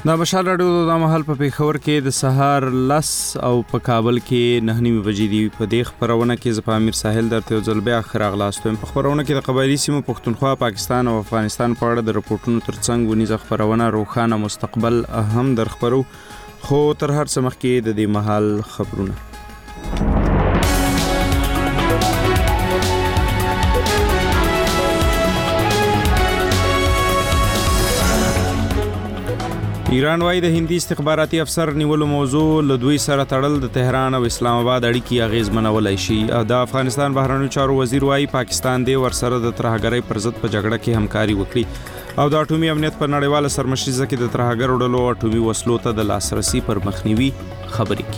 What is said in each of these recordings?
دا مشال راډیو د مهال په پیښور کې د سهار 10 او په کابل کې 9 بجې دی. په دې خبرونه کې ز پامیر ساحل درته ځل بیا خراغلاستم. په خبرونه کې د قبایلی سیمو پښتونخوا، پاکستان او افغانستان په اړه د رپورټونو ترڅنګ ونیزه خبرونه روښانه مستقبل هم درخبرو. خو تر هر څه مخکې د دې مهال خبرونه. ایران وايي د هندي استخباراتي افسر نیولو موضوع له دوی سره تړل د تهران او اسلام آباد اړیکې اغیزمنولای شي. د افغانستان بهرنیو چارو وزیر وايي پاکستان دی ورسره د ترهګرۍ پر ضد په جګړه کې همکاري وکړي او د اټومي امنیت په نړیواله سرمشریزه کې د ترهګرو ډلو اټومي وسلو ته د لاسرسي پر مخنیوي خبرې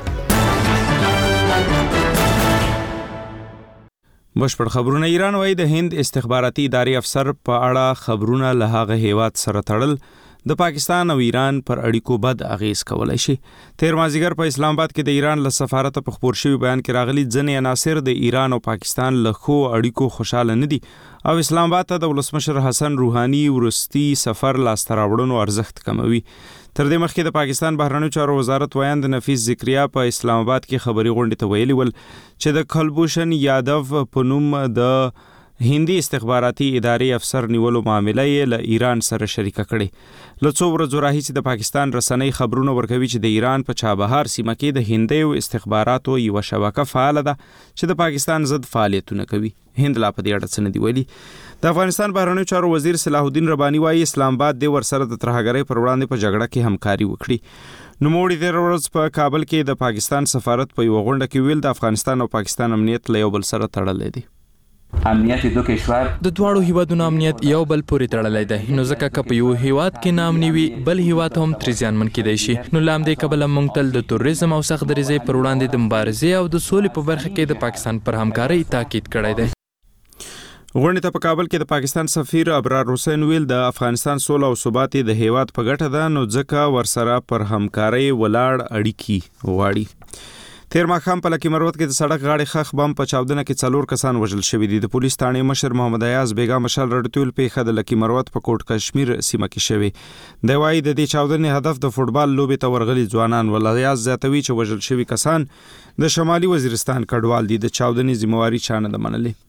کیږي. بشپړ خبرونه. ایران وايي د هند استخباراتي ادارې افسر په اړه خبرونه له هغه هیواد سره تړل د پاکستان او ایران پر اړیکو بد اغیز کولای شي. تیر مازیګر په اسلام آباد کې د ایران له سفارت په خبر شوی بیان کې راغلي ځنې عناصر د ایران او پاکستان له خو اړیکو خوشاله نه دي او اسلام آباد ته د ولسمشر حسن روحاني ورستی سفر لاستراوړنو ارزښت کموي. تر دې مخکې د پاکستان بهرنیو چارو وزارت وایند نفیس ذکریا په اسلام آباد کې خبري غونډې ته ویلي ول چې د کلبوشن یادو په نوم د هندي استخباراتي ادارې افسر نیولو معاملې یې له ایران سره شریکه کړې. له څو ورځو راهیسې د پاکستان رسنۍ خبرونه ورکوي چې د ایران په چابهار سیمه کې د هندي استخباراتو یو شبکه فعال ده چې د پاکستان ضد فعالیتونه کوي. هند لا په دې اړه څه نه دی ویلي. د افغانستان بهرنیو چارو وزیر صلاح الدین رباني وايي اسلام آباد د ورسره د ترهګرۍ پر وړاندې په جګړه کې همکاري وکړي. نوموړي د ورځ په کابل کې د پاکستان سفارت په یو غونډه کې ویل د افغانستان او پاکستان امنیت له یو بل سره تړلې دي. امنیت دو کشور د دواړو هیوادونو امنیت یو بل پورې تړلی دی، نو ځکه که په یو هیواد کې ناامني وي بل هیواد هم ترې زیانمن کیدای شي. نو له همدې کبله موږ تل د تروریزم او سخت دریځۍ پر وړاندې د مبارزې او د سولې په برخه کې د پاکستان پر همکارۍ تاکید کړی دی. غونډې ته په کابل کې د پاکستان سفیر ابرار حسین ویل د افغانستان سوله او ثبات د هیواد په ګټه ده، نو ځکه ورسره پر همکارۍ ولاړ اړیکې غواړي. تیر ماښام په لکی مروت کې د سړک غاړې خخ بم په چاودنه کې 4 کسان وژل شوي دي. د پولیس ثانې مشر محمد ایاز بیگا مشال رډتول پیښه د لکی مروت په کوټ کشمیر سیمه کې شوی. د وايي د دې چاودنې هدف د فوټبال لوبې ته ورغلي ځوانان ول. ایاز زیاتوي چې وژل شوي کسان د شمالي وزیرستان کډوال دي. د چاودنې ذمہواری چانه ده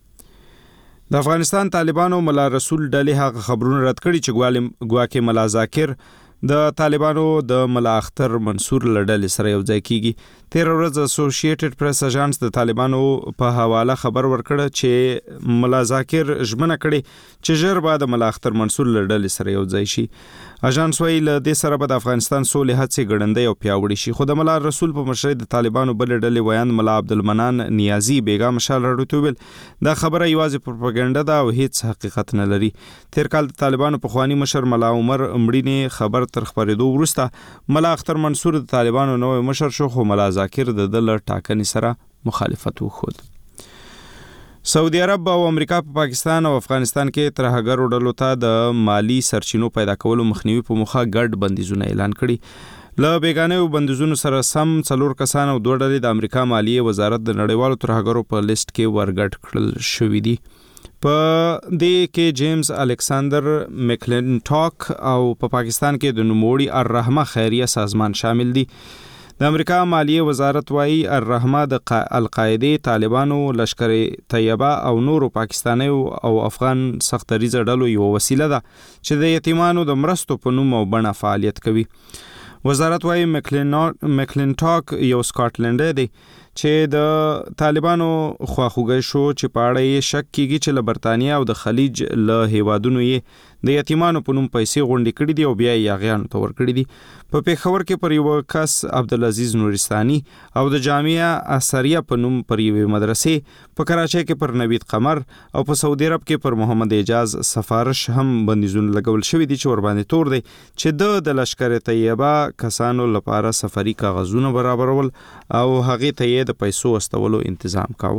منلې. د افغانستان طالبانو ملا رسول ډلې هغه خبرونه رد کړي چې ګواکې ملا ذاکر د طالبانو د ملا اختر منصور لړل سره یو ځای کیږي. تیر ورځ اسوسییټډ پریس اژانس د طالبانو په حواله خبر ورکړ چې ملا ذاکر ژمنه کړي چې ژر بعد ملا اختر منصور لړل سره یو ځای شي. اژانس ویل له دې سره به د افغانستان سولې هڅې ګړندۍ او پیاوړې شي. خو د ملا رسول په مشرۍ د طالبانو بل ډلې ویاند ملا عبدالمنان نیازی بیگا مشال راډیو ویل دا خبره یوازې پروپاګاندا ده او هیڅ حقیقت نه لري. تیر کال د طالبانو په خوانی مشر ملا عمر امړینه خبر تر خبرېدو وروسته ملا اختر منصور د طالبانو نوې مشر شو، خو ملا ذاکر د دل ټاکنې سره مخالفت وکړ. سعودي عرب او امریکا په پاکستان او افغانستان کې ترهګرو ډلو ته د مالی سرچینو پیدا کولو مخنیوي په موخه ګډ بندیزونه اعلان کړي. له بیگانه بندیزونو سره سم 4 کسان او 2 ډلې د امریکا مالیه وزارت د نړیوالو ترهګرو په لیست کې ورګډ کړل شوې دي. په دې کې جیمز الکساندر میکلنټاک او په پاکستان کې د نوموړي الرحمه خیریه سازمان شامل دي. د امریکا مالیه وزارت وايي الرحمه د القاعده، طالبانو، لشکر طیبه او نورو پاکستاني او افغان سخت دریځ ډلو یو وسیله ده چې د یتیمانو د مرستو په نوم او بڼه فعالیت کوي. وزارت وايي میکلنټاک یو سکاټلنډ دی چې د طالبانو خواخوږی شو چې په اړه یې شک کیږي چې له برتانیا او د خلیج له هیوادونو یې د یتیمانو په نوم پیسې غونډې کړې دي او بیا یې هغیانو ته ورکړي دي. په پیښور کې پر یو کس عبدالعزیز نورستاني او د جامعه اثریه په نوم پر یوې مدرسې، په کراچۍ کې پر نوید قمر او په سعودي عرب کې پر محمد اعجاز سفارش هم بندیزونه لګول شوي دي چې ورباندې تور دی چې د لشکر طیبه کسانو لپاره سفري کاغذونه برابرول او هغې ته د پیسو استولو تنظیم کاوه.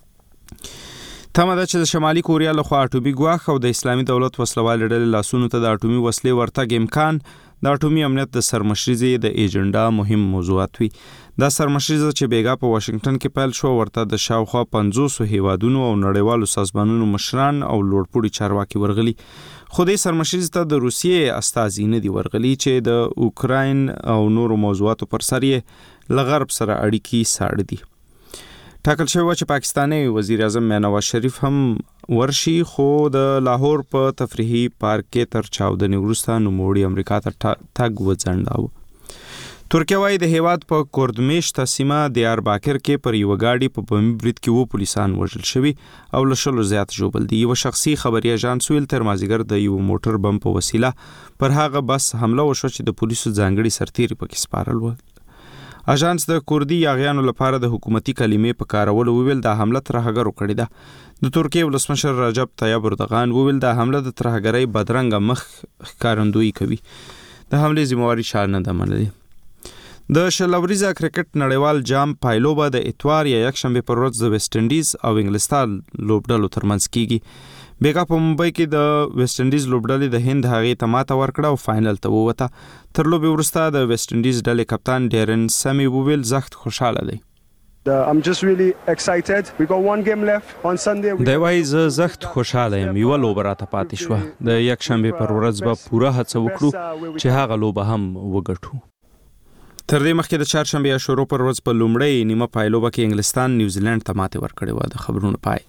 تمه ده چې د شمالي کوریا لخوا اټومي ګواښ او د اسلامي دولت وسلوال ډلې لاسونو ته د اټومي وسلې ورتګ امکان د اټومي امنیت د سرمشریزې د ایجنډا مهم موضوعات وي. دا سرمشریزه چې بیګا په واشنگټن کې پیل شو ورته د شاوخوا 500 هیوادونو او نړیوالو سازمانونو مشران او لوړپوړي چارواکي ورغلي. خو دې سرمشریز ته د روسیې استازي نه دی ورغلي چې د اوکراین او نورو موضوعاتو پر سر یې له غرب سره اړیکې ساړه دي. ټاکل شوی چې پاکستاني وزیر اعظم نواز شریف هم ورشي، خو د لاهور په تفریحي پارک کې تر چاودنې وروسته نوموړي امریکا ته تګ وځنډاوه. ترکیه وايي د هیواد په کوردمشت سیمه دیار باکر کې پر یو گاډي په بمي برید کې 2 پولیسان وژل شوي او له 100 زیات ژوبل دي. یو شخصي خبري اژانس ویل تر مازیګر د یو موټر بم په وسیله پر هغه بس حمله وشو چې د پولیسو ځانګړي سرتیري پکې سپارل و. اژانس د کوردي یاغیانو لپاره د حکومتي کلمې په کارولو ویل دا حمله ترهګرو کړې ده. د ترکیه ولسمشر رجب طیب اردوغان ویل دا حمله د ترهګرۍ بدرنګ مخ ښکارندویي کوي. د حملې ذمہواري شاه نه ده منلې. د شلوریزه کرکټ نړیوال جام پایلوبه د اتوار یا یکشنبه پر ورځ د ویسټ انډیز او انګلستان لوبډلو ترمنځ کیږي. بیګا په ممبئی کې د ویسټ انډیز لوبډلې د هند هغې ته ماته ورکړه او فائنل ته ووته. تر لوبې وروسته د ویسټ انډیز ډلې کپتان ډیرن سمی وویل زخت خوشاله دی. I'm just really excited. We got one game left on Sunday. دی وایي زه زخت خوشاله یم. یوه لوبه راته پاتې شوه. د یکشنبه پر ورځ به پوره هڅه وکړو چې هغه لوبه هم وګټو. تر دې مخکې د چهارشنبه یا شروع پر ورځ په لومړۍ نیمه پایلوبه کې انګلستان نیوزیلند ته ماتې ورکړې وه. د خبرونو پای.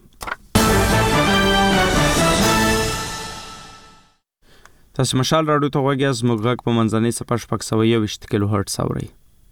تاسو مشال راډیو ته غوږ یاست. موږ غږ په منځنۍ څپه 621 کیلو هرټز اورئ.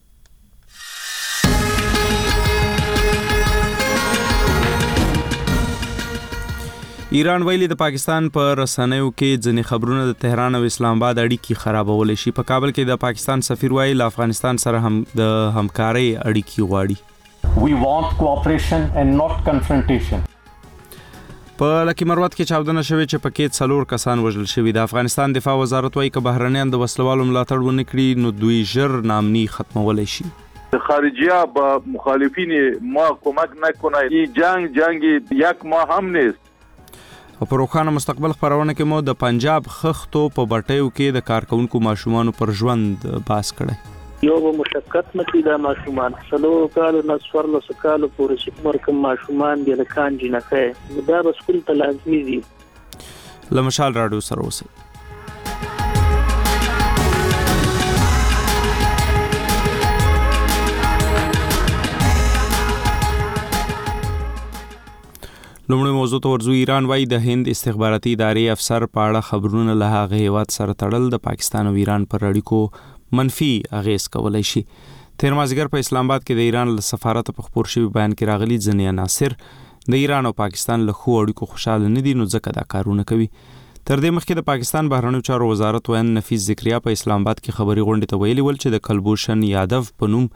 ایران ویلي د پاکستان په رسنیو کې ځینې خبرونه د تهران او اسلام آباد اړیکې خرابولی شي. په کابل کې د پاکستان سفیر وایي له افغانستان سره هم د همکارۍ اړیکې غواړي. We want cooperation and not confrontation. په لکي مروت کې چاودنه شوې چې پکې 4 کسان وژل شوي. د افغانستان دفاع وزارت وایي که بهرنیان د وسلوالو ملاتړ ونه کړي نو دوی ژر نامني ختمولی شي. خارجیه با مخالفین ما کمک نکنه. این جنگ یک ماه هم نیست. او په روښانه مستقبل خبرونه کې مو د پنجاب خښتو په بټیو کې د کارکونکو ماشومان پر ژوند باس کړي. یو به مشقت مکي د ماشومان 3 کال نه 14 کال پورې چې مرکم ماشومان د لکان جنکه دا به سکول ته لازمي دي. لمشال راډیو سره اوسئ. لومړی موضوع ته ورځو. ایران وايي د هند استخباراتي ادارې افسر په اړه خبرونه له هغه هیواد سره تړل د پاکستان او ایران پر اړیکو منفي اغیز کولی شي. تیر مازدیګر په اسلام آباد کې د ایران له سفارت په خبر شوی بیان کې راغلي ځینې عناصر د ایران او پاکستان له خو اړیکو خوشاله نه دي نو ځکه دا کارونه کوي. تر دې مخکې د پاکستان بهرنیو چارو وزارت وین نفیس ذکریا په اسلام آباد کې خبري غونډې ته ویلي ول چې د کلبوشن یادو په نوم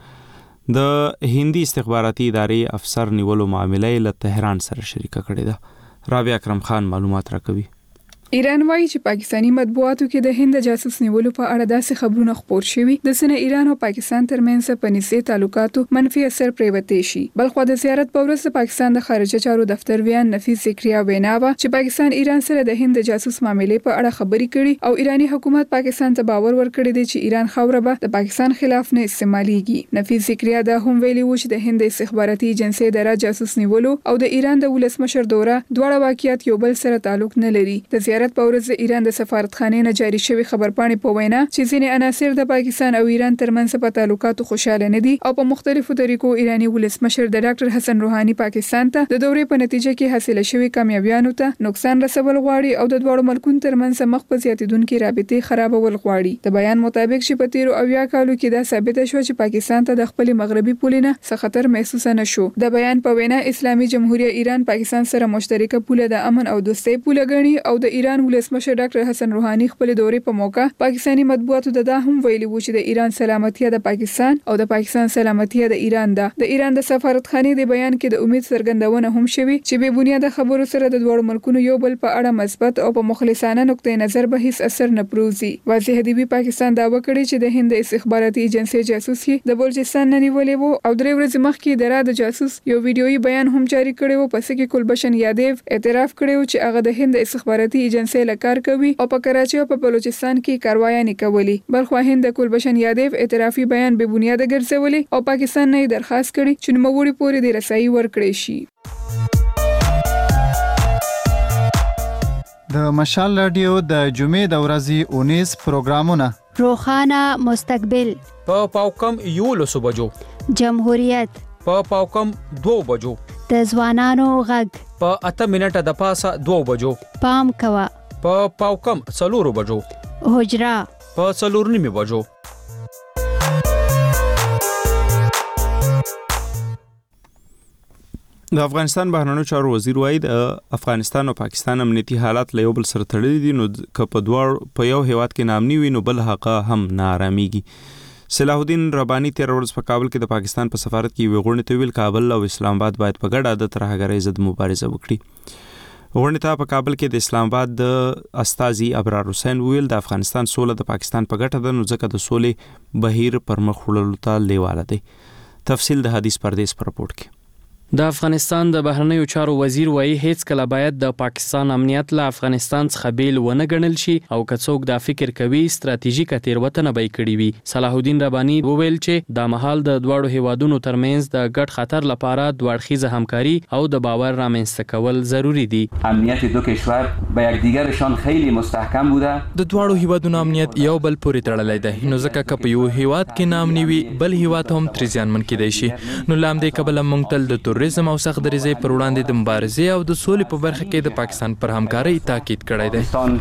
د هندي استخباراتي ادارې افسر نیولو معاملې له تهران سره شریکه کړې ده. رابعه اکرم خان معلومات راکوي. ایران وایي چې پاکستانی مطبوعاتو کې د هند جاسوس نیولو په اړه داسې خبرونه خپور شوي د سنه ایران او پاکستان ترمنځ په نږدې تعلقاتو منفي اثر پریوتې شي. بلخو د زیارت په ورځ د پاکستان د خارجه چارو دفتر ویان نفیس ذکریا ویناوه چې پاکستان ایران سره د هند جاسوس معاملې په اړه خبري کړي او ایرانی حکومت پاکستان ته باور ورکړی دی چې ایران خوره به د پاکستان خلاف نه استعماليږي. نفیس ذکریا دا هم ویلي و چې د هند استخباراتي ایجنسی د جاسوس نیولو او د ایران د ولسمشر دوره دواړه واقعیت یو بل سره تعلق نه لري. د زیارت په ورځ د ایران د سفارتخانې نه جاری شوی خبرپاڼې په وینا چې ځینې عناصر د پاکستان او ایران ترمنځ په تعلقاتو خوشاله نه دي او په مختلفو طریقو ایرانی ولسمشر د ډاکټر حسن روحاني پاکستان ته د دورې په نتیجه کې حاصله شوی کامیابیانو ته نقصان رسول غواړي او د دواړو ملکونو ترمنځ مخ په زیاتیدونکو رابطې خرابول غواړي. د بیان مطابق چې په تیرو اویا کالو کې دا ثابت شو چې پاکستان ته د خپل مغربي پولینه څه خطر محسوس نه شو. د بیان په وینا اسلامي جمهوریت ایران پاکستان سره مشترکه پوله د امن او دوستۍ پوله ګڼي او د ایران ولسمشر ډاکټر حسن روحاني خپل دورې په موقع پاکستانی مطبوعاتو د هم ویلي و چې د ایران سلامتیا د پاکستان او د پاکستان سلامتیا د ایران ده. د ایران د سفارتخانې د بیان کې د امید څرګندونه هم شوی چې به بنیاد خبرو سره د دوه ملکونو یو بل په اړه مثبت او په مخلصانه نقطه نظر به هیڅ اثر نه پروزي. واضح دی پاکستان دعوه کړې چې د هند استخباراتي ایجنسی جاسوس د بلوچستان نه نیولې وو او درې ورځې مخکې د جاسوس یو ویډیويي بیان هم جاری کړی و پس کې کلبشن یادیو اعتراف کړی چې هغه د هند استخباراتي ایجنسی لکار کوي او په کراچي او په بلوچستان کې کاروایي کوي. بلخو هند د کلبشن یادیو اعترافي بیان به بنیاد ګرځولي او پاکستان نه درخواست کړي چې نوموړي پورې د رسایي ورکړي شي. د مشال رادیو د جمعې د ورځې 19 پروګرامونه روخانه مستقبل په پاوکم 11 بجو جمهوریت په پاوکم 2 بجو د ځوانانو غږ په 8 منټه د پاسه 2 بجو پام کوا په پاوکم 4 بجو حجرا په 4:30 بجو. د افغانستان بهرنیو چارو وزیر وایي د افغانستان او پاکستان امنیتي حالات له یو بل سره تړلي دي، نو که په دواړو په یو هیواد کې نامني وي نو بل هغه هم نااراميږي. صلاح الدین رباني 13 ورځ په کابل کې د پاکستان په سفارت کې وغوړنې ته ویل کابل او اسلام آباد باید په ګډه د ترهګرۍ ضد مبارزه وکړي. وغوړنې ته په کابل کې د اسلام آباد د استاذي ابرار حسین ویل د افغانستان سوله د پاکستان په ګټه ده، نو ځکه د سولې بهیر پر مخ وړلو ته لیواله دی. تفصیل د حدیث پردیس پر رپورت کې. د افغانستان د بهرنیو چارو وزیر وایي هیڅ کله باید د پاکستان امنیت له افغانستان څخه بیل ونه ګڼل شي او که څوک دا فکر کوي ستراتیژیکه تیروتنه به یې کړې وي. صلاح الدین رباني وویل چې د مهال د دواړو هیوادونو ترمنځ د ګډ خطر لپاره دوړخیزه همکاري او د باور رامنځته کول ضروری دي. امنیت دو کشور به یکدیگرشان خیلی مستحکم بوده. د دواړو هیوادونو امنیت یو بل پورې تړلی دی، نو ځکه که په یو هیواد کې نامني وي بل هیواد هم ترې زیانمن کیدای شي. نو له همدې کبله موږ تل د تروریزم او سخت دریزۍ پر وړاندې د مبارزې او د سولې په برخه کې د پاکستان پر همکارۍ تاکید کړی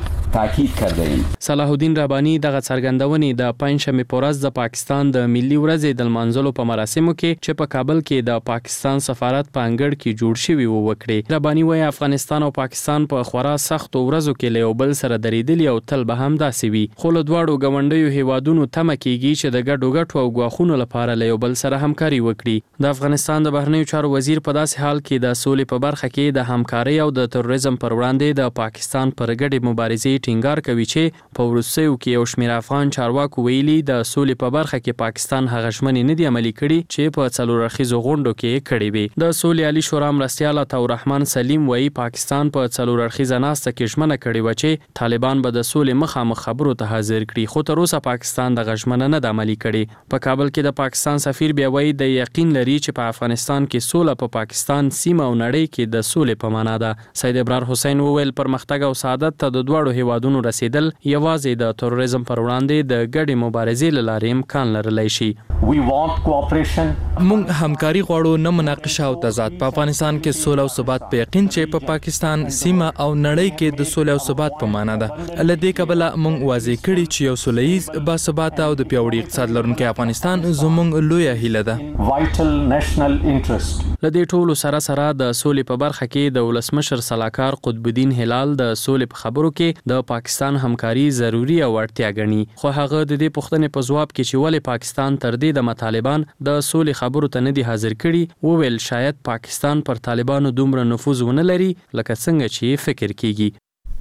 دی. صلاح الدین رباني دغه څرګندونې د پنځشنبې په ورځ د پاکستان د ملي ورځې د لمانځلو په مراسمو کې چې په کابل کې د پاکستان سفارت په انګړ کې جوړ شوی و وکړي. رباني وایي افغانستان او پاکستان په خورا سختو ورځو کې له یو بل سره درېدلي او تل به هم داسې وي، خو له دواړو ګاونډیو هیوادونو تمه کیږي چې د ګډو ګټو او ګواښونو لپاره له یو بل سره همکاري وکړي. د افغانستان د بهرنیو چارو وزیر په داسې حال کې د سولې په برخه کې د همکارۍ او د تروریزم پر وړاندې د پاکستان پر ګډې مبارزې ټینګار کوي چې په وروستیو کې یو شمېر افغان چارواکو ویلي د سولې په برخه کې پاکستان هغه ژمنې نه دي عملي کړي چې په څلور اړخیزو غونډو کې کړې وي. د سولې عالی شورا مرستیال عطاالرحمن سلیم وایي پاکستان په څلور اړخیزه ناسته کې ژمنه کړې وه چې طالبان به د سولې مخامخ خبرو ته حاضر کړي، خو تر اوسه پاکستان دغه ژمنه نه ده عملي کړې. په کابل کې د پاکستان سفیر بیا وایي د یقین لري چې په افغانستان کې سوله په پاکستان سیمه او نړۍ کې د سولې په معنا ده. سید ابرار حسین وویل پرمختګ او سعادت ته د دواړو هیوادونو رسیدل یوازې د تروریزم پر وړاندې د ګډې مبارزې له لارې امکان لرلی شي. موږ همکاري غواړو، نه مناقشه او تضاد. په افغانستان کې سوله او ثبات په یقین چې په پاکستان سیمه او نړۍ کې د سوله او ثبات په معنا ده. له دې کبله موږ واضح کړي چې یو سوله ییز باثباته او د پیاوړي اقتصاد لرونکی افغانستان زموږ لویه هیله ده. له دې ټولو سره سره د سولې په برخه کې د ولسمشر سلاکار قطب الدین هلال د سولې په خبرو کې د پاکستان همکاري ضروری او اړتیا ګڼي، خو هغه د دې پوښتنې په ځواب کې چې ولې پاکستان تر دې د طالبان د سولې خبرو ته نه دي حاضر کړي وویل شاید پاکستان پر طالبانو دومره نفوذ ونه لري لکه څنګه چې فکر کیږي.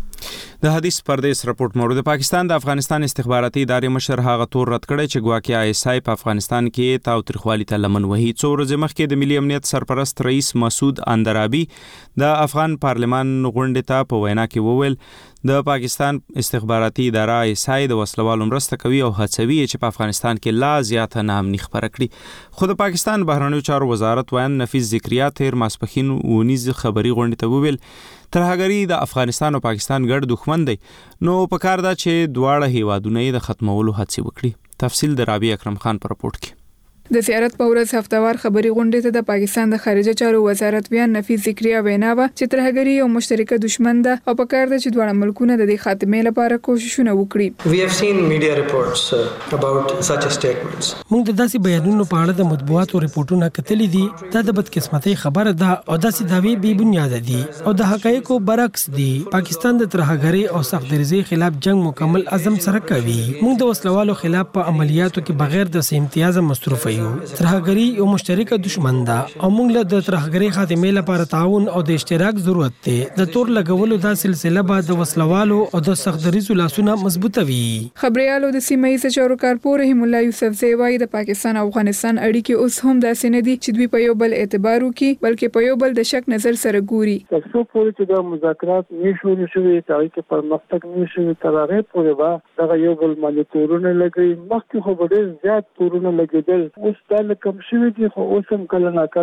د حدیث پردیس رپورت مورد پاکستان د افغانستان استخباراتي ادارې مشر هغه تور رد کړی چې ګواکې ISI په افغانستان کې تاوتریخوالي ته لمن وهي. څو ورځې مخکې د ملي امنیت سرپرست رئیس مسعود اندرابي د افغان پارلمان غونډې ته په وینا کې وویل د پاکستان استخباراتي اداره ISI د وسلوالو مرسته کوي او هڅوي چې په افغانستان کې لا زیاته ناامني خپره کړي. خو د پاکستان بهرنیو چارو وزارت وایي نفیس ذکریا تیر ماسپښین ونیز خبري غونډې ته وویل ترهګري د افغانستان او پاکستان ګډ دښمن دی، نو پکار ده چې دواړه هیوادونه یې د ختمولو هڅې وکړي. تفصیل د رابعه اکرم خان پر رپورت کې. د زیارت په ورځ هفتوار خبري غونډې ته د پاکستان د خارجه چارو وزارت بیان نفیس ذکریا وینا و چې ترهګري یو مشترکه دښمن ده او پکار ده چې دواړه ملکونه د دې خاتمې لپاره کوششونه وکړي. We have seen media reports about such statements. موږ د داسې بیانونو په اړه د مطبوعاتو ریپورتونه کتلې دي، دا د بدقسمتۍ خبره ده او داسې دعوی بې بنیاده دي او د حقایقو برعکس دي. پاکستان د ترهګري او سخت دریزۍ خلاف جنگ مکمل عزم سره کوي. موږ د وسلوالو خلاف په عملیاتو کې بغیر د امتیاز مصروف یو. ترهګري یو مشترکه دښمن ده او موږ له د ترهګري خاتمې لپاره تعاون او د اشتراک ضرورت دی. د تور لګولو دا سلسله به د وسلوالو او د سخت دریزو لاسونه مضبوطوي. خبريالو د سیمه ییز چارو کارپور رحیم الله یوسف زیوای د پاکستان او افغانستان اړیکې اوس هم داسې نه دي چې دوی په یو بل اعتبار وکړي، بلکې په یو بل د شک نظر سره ګوري. تاسو پورې چې د مذاکرات نشو شوي تاوي کې پرمختګ نشوي تر هغه پورې به دا یو بل باندې تورونه لګي. مخکې خو ډېر زیات تورونه لګیدل، اوس دا کم شوي دي، خو اوس هم کله نا کله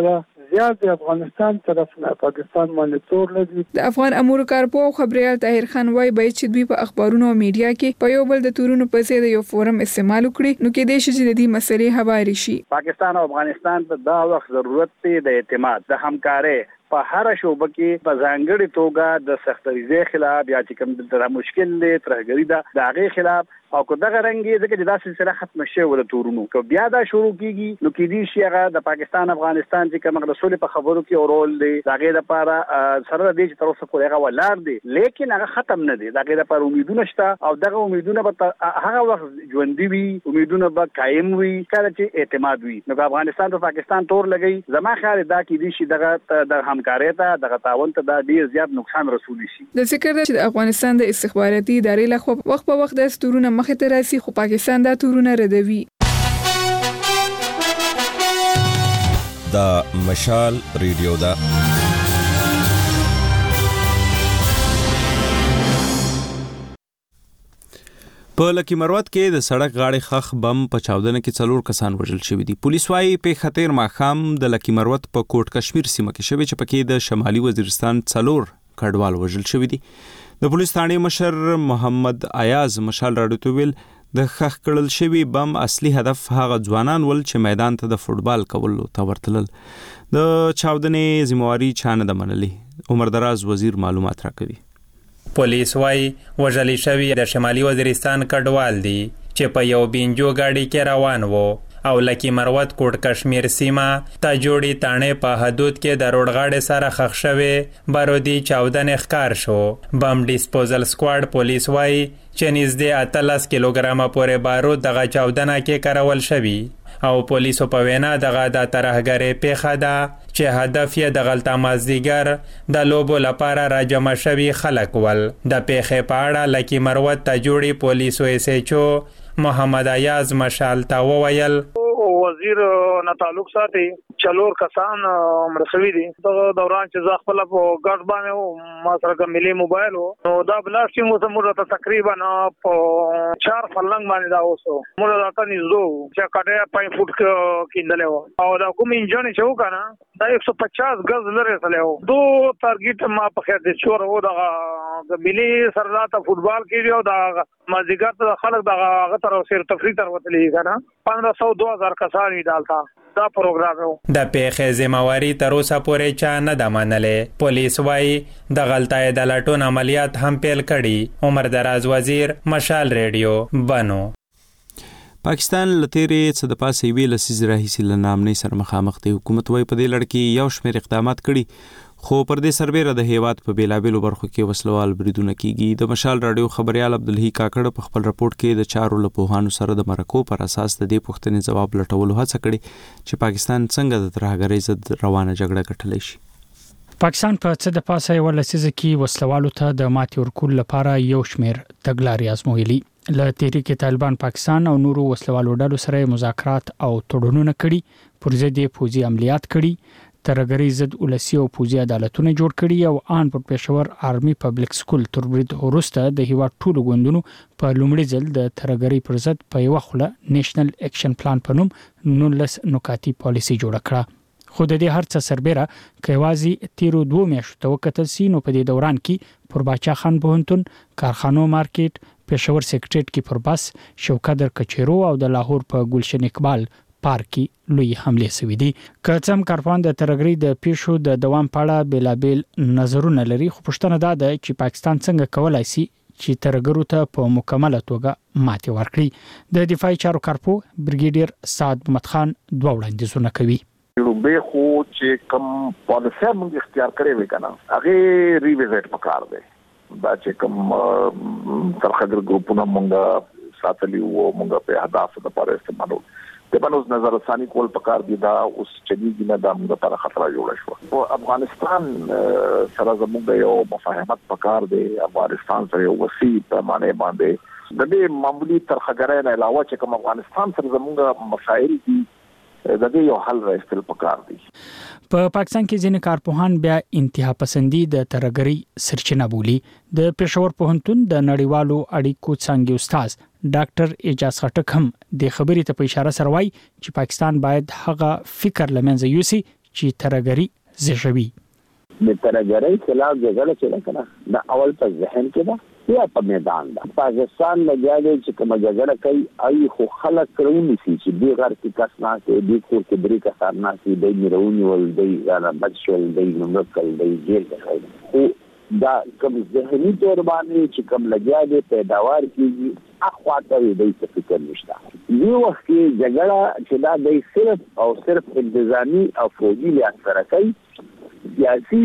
زیات د افغانستان طرف نه پاکستان باندې تور لګي. د افغان امور کارپو خبريال طاهر خان وايي چې دوی په اخبارونو او میډیا کې په یو بل د تورونو په څیر یو فورم استعمال وکړي نو کې د شي د دې مسلې هواري شي. پاکستان او افغانستان ته دا وخت ضرورت دی د اعتماد د همکارۍ په هر شوبه کې په ځانګړي توګه د سختګۍ خلاف یا چې کوم د مشکل دی ترهګری د هغه خلاف او کو دغه رنګي ځکه چې دا سلسله ختم شي ول تورونو کو بیا دا شروع کیږي نو کې دي شي هغه د پاکستان افغانستان چې کوم رسول په خبرو کې اورول دی دغه لپاره سره د دې تر اوسه پورې هغه ولار دی لیکن هغه ختم نه دی دغه لپاره امیدونه شته او دغه امیدونه به هغه وخت ژوند وي امیدونه به قائم وي کله چې اعتماد وي نو افغانستان ته پاکستان تور لګي زما خیال دا کې دي شي دغه د همکارۍ ته دغه تعاون ته دا ډیر زیات نقصان رسولي شي. د ذکر چې د افغانستان د استخباراتي ادارې لخوا وخت په وخت د تورونه مخې ته راسي خو پاکستان دا تورونه ردوي. دا مشال ریډیو دا په لکی مروت کې د سړک غاړې خخ بم په چاودنه کې 4 کسان وژل شوي دي. پولیس وايي په خطر ماخام د لکی مروت په کوټ کشمیر سیمه کې شوی چې پکې د شمالي وزیرستان 4 کډوال وژل شوي دي. د پولیس ثاني مشر محمد ایاز مشال راډیو ته ویل د خخ کړل شوی بم اصلي هدف هغه ځوانان ول چې میدان ته د فوټبال کولو ته ورتلل. د چاودنې ذمہواری چانه د منلي. عمر دراز وزیر معلومات راکوي. پولیس وايي وژل شوی د شمالي وزیرستان کډوال دي چې په یو بینجو گاډي کې روان وو او لکی مروت کوټ کشمیر سیمه تا جوړی تانه په حدود کې د روډغاړې سره خښ شوی بارودی چاودن ښکار شو. بم ډیسپوزل سکواډ پولیس وايي چې نږدې 13 کیلوګرامه پورې بارود دغه چاودنه کې کارول شوی او پولیسو په وینا دغه د ترهګرۍ پیښه ده چې هدف یې د غلطه مازدیګر د لوبو لپاره راجمع شوي خلک ول. د پیښې په اړه لکی مروت ته جوړی پولیسو ایس ایچ او محمد ایاز مشال ته وویل وزیر نه تعلق ساتي 4 کسان مرسوي دي دغه دوران چې ځ خپل په ګډ باندې ما سره کوم ملي موبایل نو دا بلاسټینګ اوس موږ ته تقریبا په 4 فلنګ باندې دا اوسو موږ راته نږدو چې کټه 5 فوټ کېندلې او دا کوم انجن چې وکنه دا 150 غز لري سلو دو ټارګټ ما په خیر دي شور و دغه ملي سرلاته فوټبال کې او دا مازیګر ته خلک دغه تر سیر تفریح تر وتلې کنه 1500-2000 کسان دالتا دا پروګرام د پیښې ذمہواری تر اوسه پورې چا نه د منلې. پولیس وايي د غلطۍ د لټون عملیات هم پیل کړي. عمر دراز وزیر مشال ریډیو بنو. پاکستان لتیرې څه د پاسې ویل لسیز راهیسي لنامنې سره مخامخ دی. حکومت وايي په دې لړ کې یو شمېر اقدامات کړي خو پر دې سربېره د هیواد په بیلابېلو برخو کې وسلوال بریدونه کیږي. د مشال راډیو خبريال عبدالحی کاکړ په خپل راپورټ کې د چارو له پوهانو سره د مرکو پر اساس د دې پوښتنې ځواب لټولو هڅه کړې چې پاکستان څنګه د ترهګرۍ ضد روانه جګړه ګټلی شي. پاکستان په څه د پاسه یو لسیزه کې وسلوالو ته د ماتې ورکول لپاره یو شمېر تګلارې آزمویلي. له تحریک طالبان پاکستان او نورو وسلوالو ډلو سره مذاکرات او تړونونه کړي، پر ضد یې پوځي عملیات کړي، ترهګرۍ ضد ولسي او پوځي عدالتونه جوړ کړي او ان پر پېښور آرمي پبلک سکول تر برید وروسته د هیواد ټولو ګوندونو په لومړي ځل د ترهګرۍ پر ضد په یو خوله نېشنل اکشن پلان په نوم 19 نکاتي پالیسي جوړه کړه. خو د دې هر څه سربېره کایوازي تیرو 2 میاشتو ته وکتل سي نو په دې دوران کې پر باچا خان پوهنتون، کارخانو مارکیټ، پېښور سیکریټریټ کې پر بس، شوکادر کچېرو او د لاهور په ګلشن اقبال پارک کې لوی حمله شوې دي. کڅم کارپان د ترهګرۍ د پیښو د دوام په اړه بیلابل نظرونه لري، خو پوښتنه ده چې پاکستان څنګه کولای شي چې ترهګرو ته په مکمله توګه ماتې ورکړي. د دفاعي چارو کارپو بریګیډیر سعد محمد خان دوه وړاندیزونه کوي. به خو چې کوم پالیسي موږ اختیار کړې وي کنه هغه ریویزټ پکار دی. دا چې کوم ترهګر ګروپونه موږ ساتلی وو موږ په اهداف لپاره استعمالول د بنوز نظر ثاني کول پکار دی. دا اوس چې نه د موږ لپاره خطر جوړ شو. په افغانستان سره زموږ یو مفاهمت پکار دی. افغانستان سره یو وسیع پیمانه باندې د دې معمولی ترهګرۍ نه علاوه چې کوم افغانستان سره زموږ مسایل دي د دې یو حل راستل پکار دي. په پاکستان کې ځینې کارپوهان بیا انتها پسندي د ترهګرۍ سرچینه بولي. د پېښور پوهنتون د نړیوالو اړیکو څانګې استاد ډاکټر اعجاز خټک هم د خبرې ته په اشاره سره وایي چې پاکستان باید هغه فکر لمنځه یوسي چې ترهګري زیږوي. د ترهګرۍ خلاف جګړه چې وکړه دا اول په ذهن کې ده یا په میدان ده. پاکستان لګیا دی چې کومه جګړه کوي ای خو خلک کړونی سي چې دی غر کې کس نه کې دی کور کې بری کسان نه سي دی میرونی ول دی غاړه بچول دی نمکل دی جیل دی خو دا کوم ذهني تور باندې چې کوم لګیا دی پیداوار کیږي اخواته دی څه فکر نشته. دی وخت کې جګړه چې دا دی صرف او صرف انتظامی او فوجي لحاظ سره کوي، سیاسي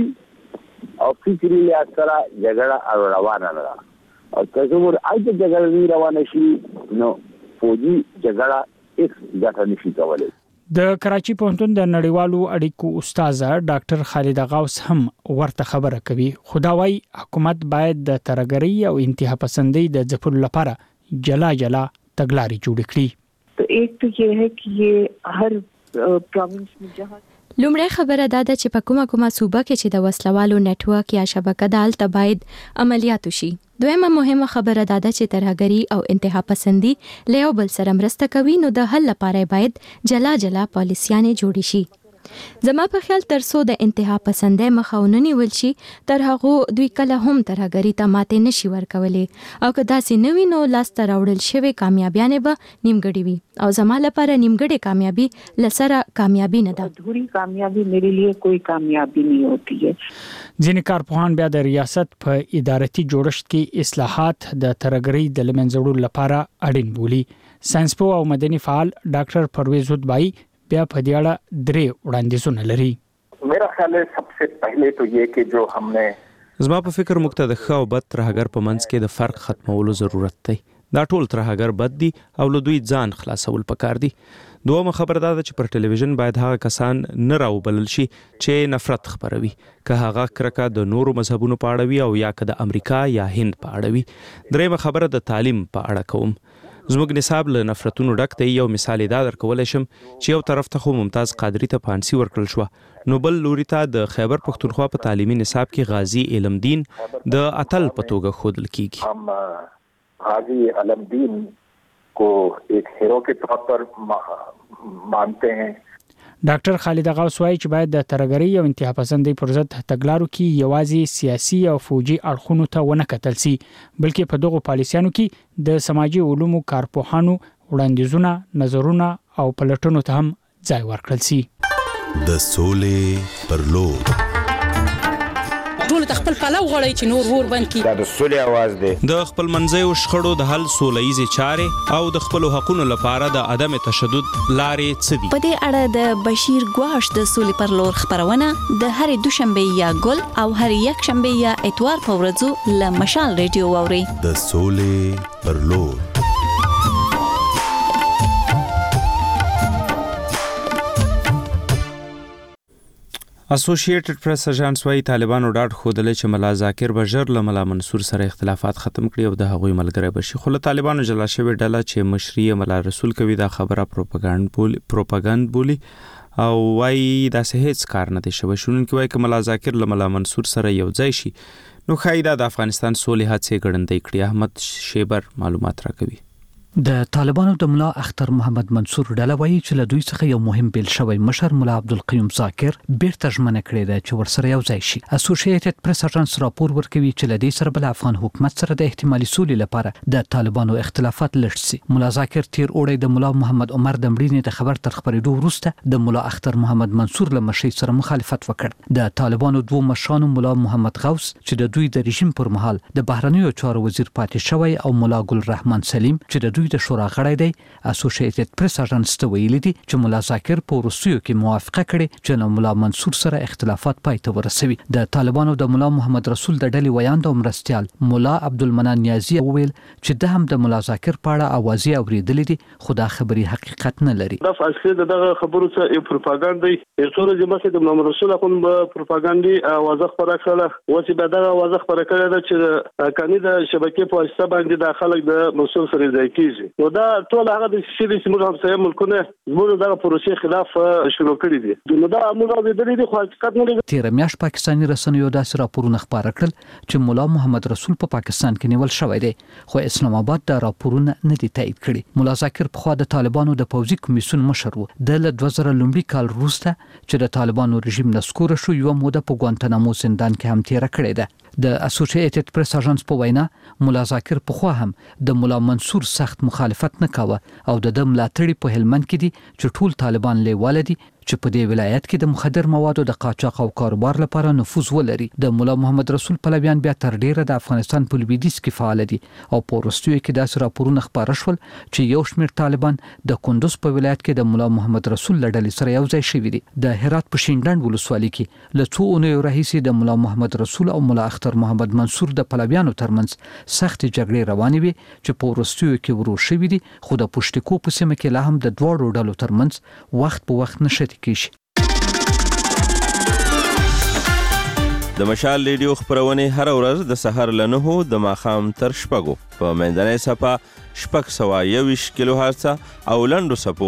او فکری لحاظ سره جګړه روانه ده. او تصور اته جګړه نه روانه شي نو فوجي جګړه هیڅ ګټه نشي کولای. د کراچي پوهنتون د نړیوالو اړیکو استاد ډاکټر خالد غوث هم ورته خبره کوي. خداوي حکومت باید د ترهګرۍ او انتها پسندۍ د ځپلو لپاره جلا جلا تګلارې جوړ کړي. तो एक तो ये है कि ये हर प्रोविंस में जहाँ لومړی خبره دا ده چې په کومه صوبه کې چې د وسلوالو نتورک یا شبکه د هلته باید عملیات وشي. دویمه مهمه خبره دا ده چې ترهګري او انتها پسندي له یو بل سره مرسته کوي، نو د حل لپاره باید جلا جلا پالیسیانې جوړې شي. زما په خیال ترڅو د انتها پسندۍ مخه ونه نیول شي تر هغه دوی کله هم ترهګري ته ماتې نشي ورکولی، او که داسې نه وي نو لاسته راوړل شوې کامیابیانې به نیمګړې وي، او زما لپاره نیمګړې کامیابي له سره کامیابي نه ده. ادھوری کامیابی میرے لیے کوئی کامیابی نہیں ہوتی ہے. ځینې کارپوهان بیا د ریاست په ادارتي جوړښت کې اصلاحات د ترهګرۍ د له منځه وړلو لپاره اړین بولي. ساينسپوه او مدني فعال ډاکټر پرویز هودبای بیا په دې اړه درې وړاندیزونه لري. मेरा ख्याल है सबसे पहले तो ये कि जो हमने زما په فکر موږ ته د ښه او بد ترهګر په منځ کې د فرق ختمولو ضرورت دی. دا ټول ترهګر بد دي او له دوی ځان خلاصول پکار دي. دومره خبره ده چې پر ټلویزیون باید هغه کسان نه راوبلل شي چې نفرت خبروي، که هغه کرکه د نورو مذهبونو په اړه وي او یا که د امریکا یا هند په اړه وي. دریمه خبره د تعلیم په اړه کوم. زموږ نصاب له نفرتونو ډک دی. یو مثال دا درکولای شم چې یو طرف ته خو ممتاز قادری ته فانسی ورکړل شو، نو بل لوري ته د خیبر پختونخوا په تعلیمي نصاب کې غازی علمدین د اتل په توګه ښودل کیږي. हम غازی علمدین को एक हीरो के तौर पर मानते हैं. ډاکټر خالد غوث وايي چې باید د ترهګرۍ او انتها پسندۍ پر ضد تګلارو کې یوازې سیاسي او فوجي اړخونو ته ونه کتل سي، بلکې په دغو پالیسیانو کې د سماجي علومو کارپوهانو وړاندیزونه، نظرونه او پلټنو ته هم ځای ورکړل سي. د سولې پر لور ټول خپل پلو غړی چې نور ور بند کی. دا د سولې आवाज دی. د خپل منځي او شخړو د حل سوله‌ایزي چارې او د خپل حقوقو لپاره د عدم تشدد لارې څه دي. په دې اړه د بشیر ګواش د سولې پر لور خبرونه د هر دوشنبه یا ګل او هر یک شنبه یا اتوار په ورځو له مشال ریډیو اوري. د سولې پر لور. اسوسییټډ پریس اژانس وايي طالبانو ډاډ ښودلی چې ملا ذاکر به ژر له ملا منصور سره اختلافات ختم کړي او د هغوی ملګری بشي، خو له طالبانو جلا شوې ډله چې مشري ملا رسول کوي دا خبره پروپاګاندا بولي او وايي داسې هیڅ کار نه دی شوی. شنونکي وايي که ملا ذاکر له ملا منصور سره یو ځای شي نو ښایي دا د افغانستان سولې هڅې ګړندۍ کړي. احمد شیبر معلومات راکوي. د طالبانو د ملا اختر محمد منصور ډله وایي چې له دوی څخه یو مهم بیل شوی مشر ملا عبدالقیوم ذاکر بیرته ژمنه کړې ده چې ورسره یو ځای شي. اسوسییټډ پریس اژانس راپور ورکوي چې له دې سره بل افغان حکومت سره د احتمالي سولې لپاره د طالبانو اختلافات لږ شي. ملا ذاکر تیر اوړی د ملا محمد عمر د مړینې د خبر تر خبرېدو وروسته د ملا اختر محمد منصور له مشرۍ سره مخالفت وکړ. د طالبانو دوه مشرانو ملا محمد غوث چې د دوی د رژیم پر مهال د بهرنیو چارو وزیر پاتې شوی او ملا ګل رحمان سلیم چې د دوی د شورا غړی دی، اسوسییټډ پریس اژانس ته ویلي دي چې ملا ذاکر په وروستیو کې موافقه کړې چې له ملا منصور سره اختلافات پای ته ورسوي. د طالبانو د ملا محمد رسول د ډلې ویاند او مرستیال ملا عبدالمنان نیازی وویل چې د هم د ملا ذاکر په اړه اوازې اورېدلې دي خو دا خبرې حقیقت نه لري. دا فاصله دغه خبرو څخه پروپاګاندا دی. یوه ورځ مخکې د ملا رسول اخون پروپاګاندا اوازه خبره کړه، اوس به دا اوازه خبره کړه چې کانی د شبکې په واسطه باندې د خلک د مسول سره ځای کی کیږي. نو دا ټول هغه د شې چې موږ هم سره ملکونه موږ دا پروسې خلاف شروع کړی دي. نو دا موږ د دې خو حقیقت نه دی. تیر میاشت پاکستاني رسنیو داسې راپورونه خبره کړل چې مولا محمد رسول په پاکستان کې نیول شوی دی، خو اسلام آباد دا راپورونه نه دي تایید کړي. مولا ذاکر په خوا د طالبانو د پوځي کمیسیون مشر و. د 2000 لومړي کال وروسته چې د طالبانو رژیم نسکور شو یو موده په ګوانتنامو زندان کې هم تیر کړی ده. د اسوسییټډ پریس اژانس په وینا مولا ذاکر په خوا هم د مولا منصور سخت مخالفت نه کاوه او د ملاتړي په هلمند کې دي چې ټول طالبان لیواله دي چې په دې ولایت کې د مخدر موادو د قاچاق او کاروبار لپاره نفوذ ولري. د مولا محمد رسول پلویان بیا تر ډیره د افغانستان په لویدیځ کې فعال دي او په وروستیو کې داسې راپورونه خبره شول چې یو شمېر طالبان د کندوز په ولایت کې د مولا محمد رسول له ډلې سره یو ځای شوي دي. د هرات په شینډنډ ولسوالۍ کې له څو اونیو راهیسې د مولا محمد رسول او مولا اختر محمد منصور د پلویانو ترمنځ سخت جګړې روانې وي چې په وروستیو کې ورو شوي دي، خو د پښتکو په سیمه کې لا هم د دواړو ډلو ترمنځ وخت په وخت نشته کیږي. د مشال ریډیو خبرونه هر ورځ د سحر له 9 د ماښام تر 6 په منځنۍ صفه 621 کیلو هرتز او لنډو صفو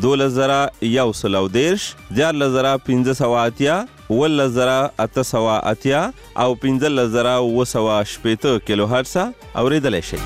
2113 14580 11880 او 15980 کیلو هرتز اوریدلای شئ.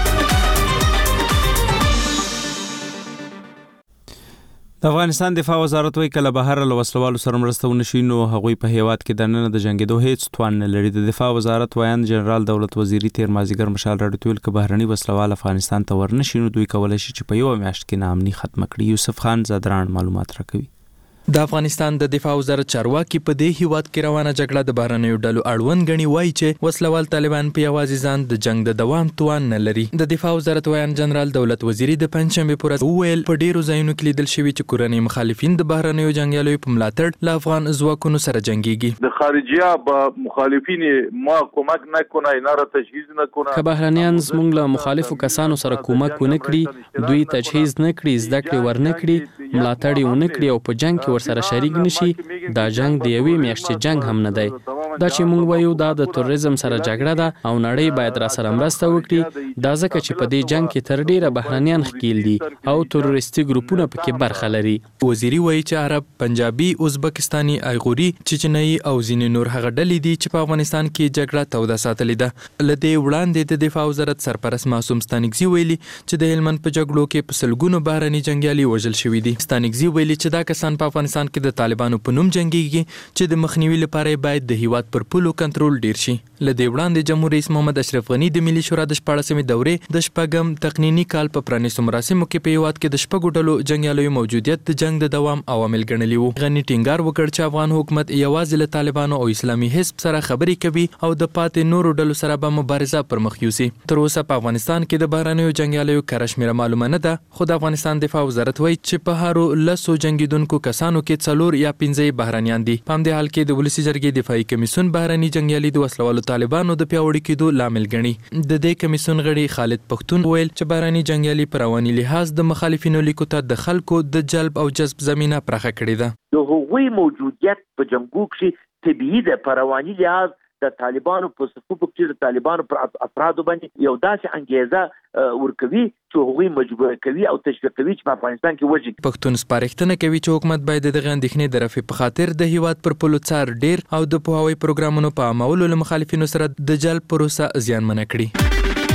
د افغانستان دفاع وزارت وایي کله بهر له وسلوالو سره مرسته ونشي نو هغوی په هیواد کې دننه د جنگیدو هیڅ توان نه لري. د دفاع وزارت وایي جنرال دولت وزیری تیر مازیګر مشال راډیو ویل ک بهرني وسلوال افغانستان ته ورنشي نو دوی کولای شي چې په یو میاشت کې ناامني ختم کړي. یوسف خان زادران معلومات راکوي. د افغانستان د دفاع وزارت چارواکي په دې هیواد کې روانه جګړه د بهرنیو ډلو اړوند غني وایي چې وسلوال طالبان په یوازې ځان د جنگ د دوام توان نه لري. د دفاع وزارت وایي جنرال دولت وزیری د پنځشنبه پر ورځ ویل په ډیرو ځایونو کې لیدل شوی چې کورنۍ مخالفین د بهرنیو جنگیالیو په ملاتړ له افغان ځواکونو سره جنگيږي. د خارجیا به مخالفین ما کومک نه کوي نه را تجهیز نه کوي. که بهرنیان زموږ له مخالفو کسانو سره کومک ونه کړي، دوی تجهیز نه کړي، زده کړې ورنه کړي، ملاتړ ونه کړي او په جنگ کې ورسره شریک نشي، دا جنگ د یوې میاشتې جنگ هم نه دی. دا چې موږ وایو دا د تروریزم سره جګړه ده او نړۍ باید را سره مرسته وکړي، دا ځکه چې په دې جنگ کې تر ډیره بهرنیان ښکیل دي او تروریستي ګروپونه پکې برخه لري. وزیری وایي چې عرب، پنجابي، ازبکستاني، ایغوري، چچنی او ځینې نور هغه ډلې دي چې په افغانستان کې جګړه توده ساتلې ده. لدې وړاندې د دفاع وزارت سرپرست معصوم ستانکزي ویلي چې د هلمند په جګړو کې په سلګونو بهرني جنگیالي وژل شوي دي. ستانکزي ویلي چې دا کسان په افغانستان کې د طالبانو په نوم جنگيږي چې د مخنیوي لپاره باید د هیواد پر پولو کنټرول ډیر شي. لدې وړاندې جمهور رئیس محمد اشرف غنی د ملي شورا د 14مې دورې د شپږم تقنینی کال په پرانیستو مراسمو کې په هیواد کې د شپږو ډلو جنگیالیو موجودیت د جنگ د دوام عوامل ګڼلي وو. غنی ټینګار وکړ چې افغان حکومت یوازې له طالبانو او اسلامي حزب سره خبرې کوي او د پاتې نورو ډلو سره به مبارزه پر مخ یوسي. تر اوسه په افغانستان کې د بهرنیو جنگیالیو کره شمېره معلومه نه ده، خو د افغانستان دفاع وزارت وایي چې په هارو 10 جنگیدونکو کسانو کې 4 یا 15 بهرنیان دي. په همدې حال کې د ولسی جرګې دفاعي کمیسیون بهرني جنگیالي د وسلوالو طالبانو د پیاوړي کېدو لامل ګڼي. د دې کمیسیون غړي خالد پختون ویل چې بهرني جنگیالي پر رواني لحاظ د مخالفینو لیکو ته د خلکو د جلب او جذب زمينه پراخه کړې ده. د هغوی موجودیت په جنگو کې طبيعي د پر رواني لحاظ د طالبانو په صفوف کې د طالبانو پر افرادو باندې یو داسې انګیزه ورکوي چې هغوی مجبور کوي او تشویق کوي چې په افغانستان کې وځي. پښتون سپارښتنه کوي چې حکومت باید دغه اندېښنې د رفع په خاطر د هیواد پر پولو څار ډیر او د پوهاوی پروګرامونو په عملولو له مخالفینو سره د جلب پروسه زیانمنه کړي.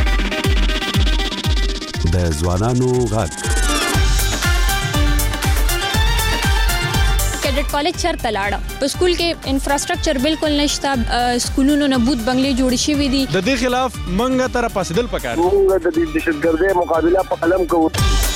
د ځوانانو غږ کیډټ کالج چرته لاړه په سکول کې انفراستراکچر بالکل نشته، سکولونو نه بوت بنگلې جوړ شوي دي. د دې خلاف منګه تر پاسدل پکار موږ د دهشتګردۍ مقابله په قلم کوو.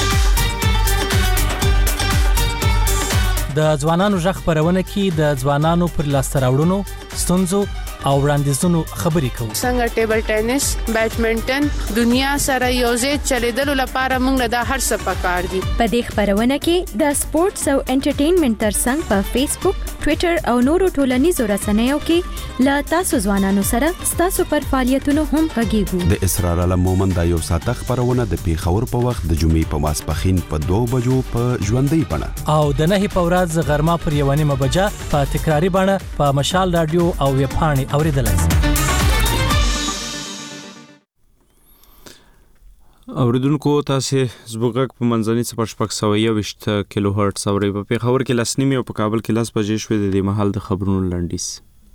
د ځوانانو ژغ خپرونه کې د ځوانانو پر لاسته راوړنو، ستونزو او وړاندیزونو خبرې کوو. څنګه ټیبل ټینس، بیډمنټن دنیا سره یوځای چلیدلو لپاره موږ دا هر څه پکار دي. په دې خبرونه کې د سپورتس او انټرټینمنټ ترڅنګ په فیسبوک، ټوئیټر او نورو ټولنیزو رسنیو کې لا تاسو ځوانانو سره تاسو پر فعالیتونو هم غږیږو. د اسرار علم مومند دا یو ساعته خبرونه د پیښور په وخت د جمعې په ماسپښین په 2 بجو په ژوندۍ بڼه او د 9 په ورځ غرمه پر 1 بجه په تکراری بڼه په مشال رادیو او ویبپاڼې اوریدلای شئ. اوریدونکو تاسو زبوغک په منځني 621 کیلو هرتز اوري په پیښور کې لسنیمه او په کابل کې 10 بجې شوې د محل د خبرونو لنډیس.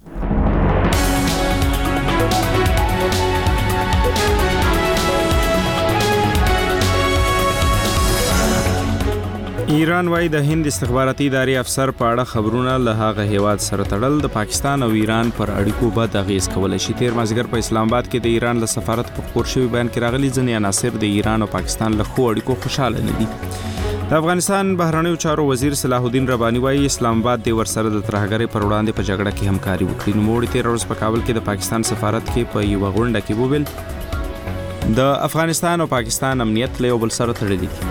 ایران وايي د هند استخباراتي ادارې افسر په اړه خبرونه له هغه هیواد سره تړل د پاکستان او ایران پر اړیکو بد اغیز کولای شي. تیر مازیګر په اسلام آباد کې د ایران له سفارت په خبر شوی بیان کې راغلي ځینې عناصر د ایران او پاکستان له خو اړیکو خوشاله نه دي. د افغانستان بهرنیو چارو وزیر صلاح الدین رباني وايي اسلام آباد د ورسره د ترهګرۍ پر وړاندې په جګړه کې همکاري وکړي. نوموړي تیر ورځ په کابل کې د پاکستان سفارت کې په یو غونډه کې وویل د افغانستان او پاکستان امنیت له یو بل سره تړلي دي.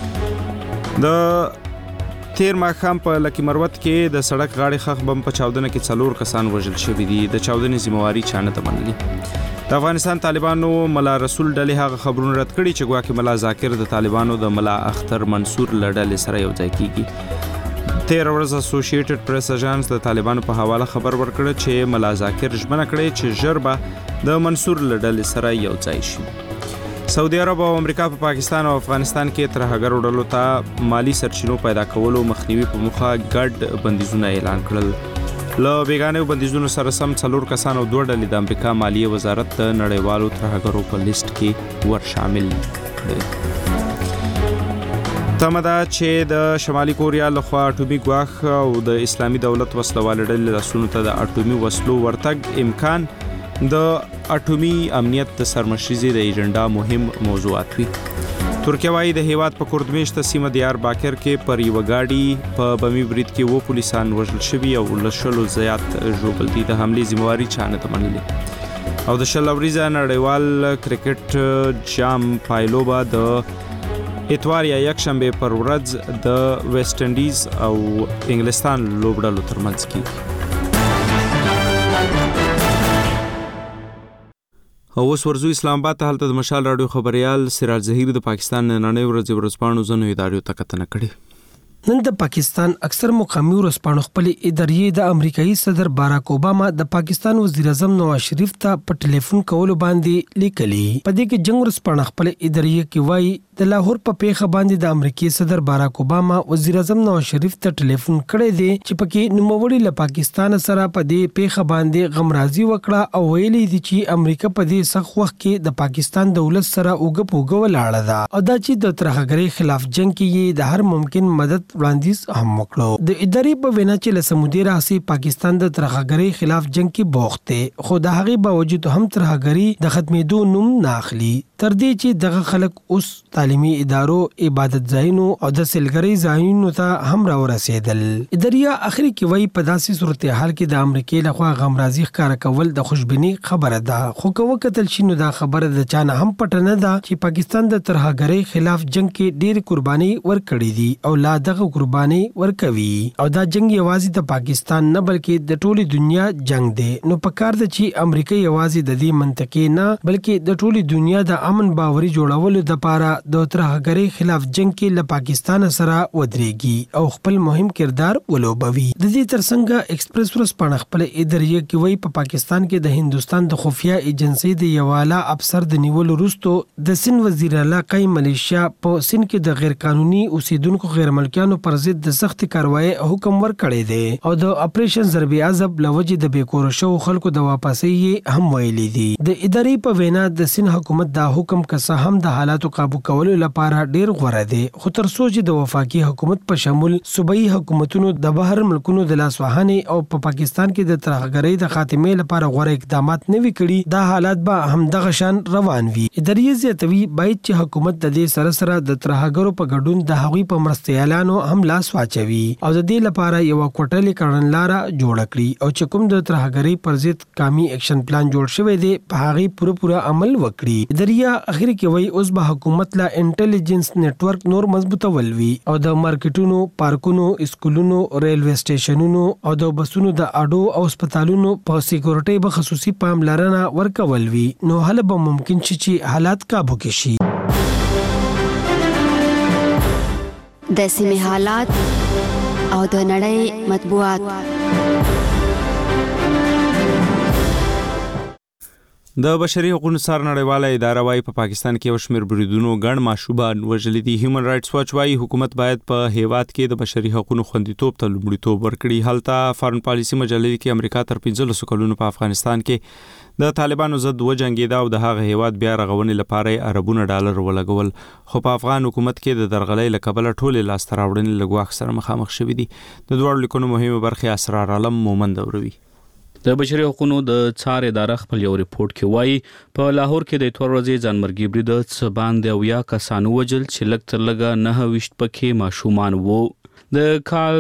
د تیر ماښام په لکی مروت کې د سړک غاړې خخ بم په چاودنه کې 4 کسان وژل شوي دي. د چاودنې ذمہواری چا نه منلي. د افغانستان طالبانو ملا رسول ډلې هغه خبرونه رد کړي چې ګواکې ملا ذاکر د طالبانو د ملا اختر منصور لړل سره یو ځای کیږي. تیر ورځ اسوسییټډ پریس اژانس د طالبانو په حواله خبر ورکړ چې ملا ذاکر ژمنه کړې چې ژربه د منصور لړل سره یو ځای شي. سعودي عرب او امریکا په پاکستان او افغانستان کې ترهګر وډلو ته مالی سرچینو پیدا کولو مخنیوي په مخه ګډ بندیزونه اعلان کړل. له بیگانه بندیزونو سره سم 4 کسان او 2 ډلې د امریکا مالیه وزارت د نړیوالو ترهګرو په لیست کې ور شامل کړل. تمدا چې د شمالي کوریا لخوا اټومي ګواښ او د اسلامي دولت وسلوال ډلې رسونو ته د اټومي وسلو ورتګ امکان د اټومي امنیت د سرمشریزي د ایجنډا مهم موضوعات وي. ترکیه وايي د هیواد په کوردمشت سیمه دیار باکر کې پر یو گاډي په بمی برید کې 2 پولیسان وژل شوي او لشلو زیات ژوبل دي. د حملې ذمہواری چا نه منلي. او د شلوريزه نړیوال کرکټ جام پایلوبا د اتوار یا یک شنبه پر ورځ د ویسټ انډیز او انګلستان لوبډلو ترمنځ کیږي. او اوس ورزو اسلام آباد ته هلته د مشال رادیو خبريال سراج ظهیر د پاکستان نننۍ ورځپاڼو زنو ادارو ته کتنه کړې. نن د پاکستان اکثر مقامي ورځپاڼو خپل ادارې د امریکایي صدر باراک اوباما د پاکستان وزیر اعظم نواز شریف ته په ټلیفون کولو باندې لیکلي. په دې کې جنگ ورځپاڼه خپل ادارې کې وایي د لاهور په پیښه باندې د امریکایي صدر باراک اوباما وزیر اعظم نواز شریف ته ټلیفون کړی دی چې پکې نوموړي له پاکستان سره په دې پیښه باندې غمرازي وکړه او ویلي دي چې امریکا په دې سخت وخت کې د پاکستان دولت سره اوګه ولاړه ده او دا چې د ترهګرۍ خلاف جنگ کې د هر ممکن مدد وړاندیز هم وکړو. د ادارې په وینا چې له سمودي راسي پاکستان د ترهګرۍ خلاف جنگ کې بوخت دی خو د هغې باوجود هم ترهګرۍ د ختمېدو نوم نه اخلي تر دې چې دغه خلک اوس تعلیمي ادارو عبادت ځایونو او د سیلګرۍ ځایونو ته هم راورسېدل. ادارې اخري کې وایي په داسې صورتحال کې د امریکای لخوا غمرازي ښکاره کول د خوشبینی خبره ده خو که وکتل شي نو دا خبره د چا نه هم پټه نه ده چې پاکستان د ترهګرۍ خلاف جنگ کې ډېر قرباني ورکړې دي او لا دغه قرباني ورکوي او دا جنگ یوازې د پاکستان نه بلکې د ټولي دنیا جنگ دی. نو پکار ده چې امریکا یوازې د دې منطقې نه بلکې د ټولي دنیا د امن باوري جوړولو د لپاره د ترهګرۍ خلاف جنگ کې له پاکستان سره ودرېږي او خپل مهم کردار ولوبوي. د دې ترڅنګ ایکسپریس ورځپاڼه خپل ادارې کې وایي په پاکستان کې د هندستان د خفیه ایجنسی د یو اعلی افسر د نیولو وروسته د سند وزیر اعلی قیم ملیشیا په سند کې د غیر قانوني اوسیدونکو غیر ملکیانو پر ضد د سخت کاروایی حکم ورکړی دی او د اپریشن ضرب عذاب لوجې د بیکور شو خلکو د واپسي هم ویلي دي. د ادارې په وینا د سند حکومت دا حکم که هم د حالاتو قابو کولو لپاره ډیر غوړه دي خو تر څو چې د وفاقي حکومت په شمول صوبایي حکومتونو د بهر ملکونو د لاسوهانې او په پاکستان کې د ترهګرۍ د خاتمې لپاره غوړه اقدامات نه وی کړي دا حالات به هم دغه شان روان وي. ادارې زیاتوي باید چې حکومت د دې سره د ترهګرو په ګډون د هغوی په مرستيالانو هم لاس واچوي او د دې لپاره یو کوټلې کړنلاره جوړ کړي او چې کوم د ترهګرۍ پر ضد قومي اکشن پلان جوړ شوی دی په هغه پوره عمل وکړي. ادارې اخر کې وایي اوس به حکومت لا انټيليجنس نت ورک نور مضبوطول وي او د مارکیټونو پارکونو اسکولونو ریلوي سټیشنونو او د بسونو د اډو او هسپتالونو په سکیورټي به خصوصي پاملرنه ورکول وي نو هله به ممکن شي چې حالات قابو کې شي. د سیمې حالات او د نړۍ مطبوعات. د بشري حقوقو څار نړیواله اداره وايي په پاکستان کې یو شمېر بریدونو ګڼ ماشومان وژلي دي. هیومن رائټس واچ وايي حکومت باید په هیواد کې د بشري حقوقو خوندیتوب ته لومړیتوب ورکړي. هلته فارن پالیسي مجلې کې امریکا تر 15 کلونو په افغانستان کې د طالبانو ضد وجنګېده او د هغه هیواد بیا رغونې لپاره اربونه ډالر ولګول، خو په افغان حکومت کې د درغلۍ له کبله ټولې لاسته راوړنې له ګواښ سره مخامخ شوي دي. د دواړو لیکنو مهمه برخې اسرار عالم مومند اوروي. د بشري حقوقو د څار اداره خپل یو ریپورت کې وایي په لاهور کې د اتوار ورځې ځانمرګي برید څه باندې 90 کسان وژل چې لږ تر لږه 29 پکې ماشومان وو. د کال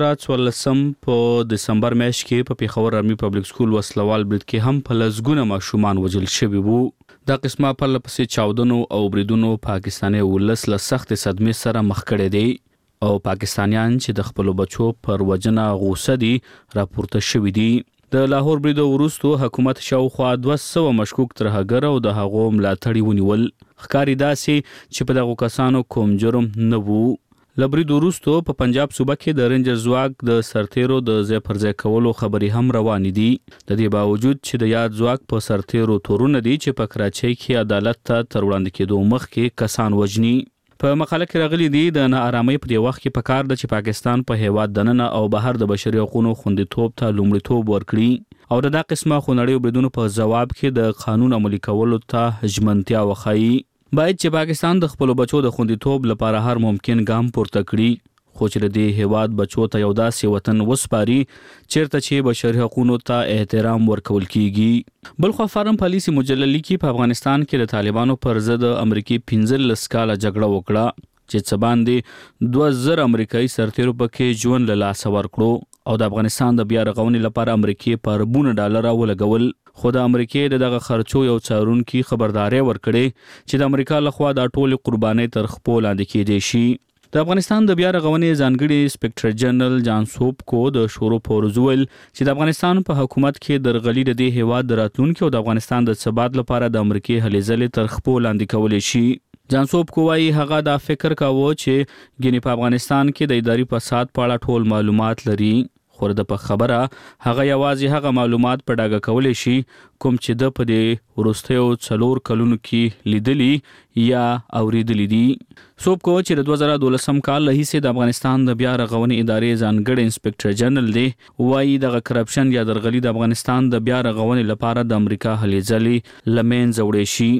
2014 په دسمبر میاشت کې په پیښور آرمي پبلک سکول وسلوال برید کې هم په لسګونه ماشومان وژل شوي وو. دا قسمه پرله پسې چاودنو او بریدونو پاکستاني ولس له سخت صدمې سره مخ کړي دي او پاکستانیان چې د خپل بچو پر وجنه غوسه دي راپورته شوي دي. د لاهور برید وروسته حکومت شاوخوا 200 مشکوک ترهګر او د هغو ملاتړي ونیول. ښکاري داسې چې په دغو کسانو کوم جرم نه وو. له برید وروسته په پنجاب صوبه کې د رینجر ځواک د سرتیرو د ځای پر ځای کولو خبرې هم روانې دي. د دې باوجود چې د یاد ځواک په سرتیرو تورونه دي چې په کراچۍ کې عدالت ته تر وړاندې کېدو مخکې کسان وژني. په مقاله کې راغلي دي د ناارامۍ په دې وخت کې پکار ده چې پاکستان په هیواد دننه او بهر د بشري حقوقو خوندیتوب ته لومړیتوب ورکړي او د دغه قسمه خونړیو بریدونو په جواب کې د قانون عملي کولو ته ژمنتیا وښایي. باید چې پاکستان د خپل بچو د خوندیتوب لپاره هر ممکن ګام پورته کړي، خو چې د دې هیواد بچو ته یو داسې وطن وسپاري چیرته چې بشري حقوقو ته احترام ورکول کیږي. بلخو فارن پالیسي مجلې لیکي په افغانستان کې د طالبانو پر ضد امریکای 15 کاله جګړه وکړه چې څه باندې 2000 امریکایي سرتیرو پکې ژوند له لاسه ورکړو او د افغانستان د بیا رغونې لپاره امریکای په اربونه ډالر ولګول. خو د امریکای دغه خرچو یو څارونکي خبرداري ورکړي چې د امریکا لخوا د ټولې قربانۍ تر خپل لاندې کېدې شي. د افغانستان د بیا رغونې ځانګړي انسپکټر جنرال جان سوپکو د شورو پورزول چې د افغانستان په حکومت کې درغلي د دې هیواد د راتلونکي او د افغانستان د ثبات لپاره د امریکای هلې ځلې تر خپل لاندې کولی شي. جان سوپکو وايي هغه دا فکر کاوه چې ګینې په افغانستان کې د اداري فساد په اړه ټول معلومات لري، خو د په خبره هغه یوازې هغه معلومات په ډاګه کولی شي کوم چې د په دې وروستیو 4 کلونو کې لیدلی یا اوریدلی دي. سوپکو چې د 2012 کال له هیڅ د افغانستان د بیا رغونې ادارې ځانګړي انسپکټر جنرال دی، وايي دغه کرپشن یا درغلي د افغانستان د بیا رغونې لپاره د امریکا هلې ځلې لمنځه وړي شي.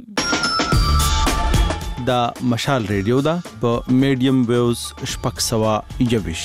دا مشال ریډیو دا په میډیم ویوز 621.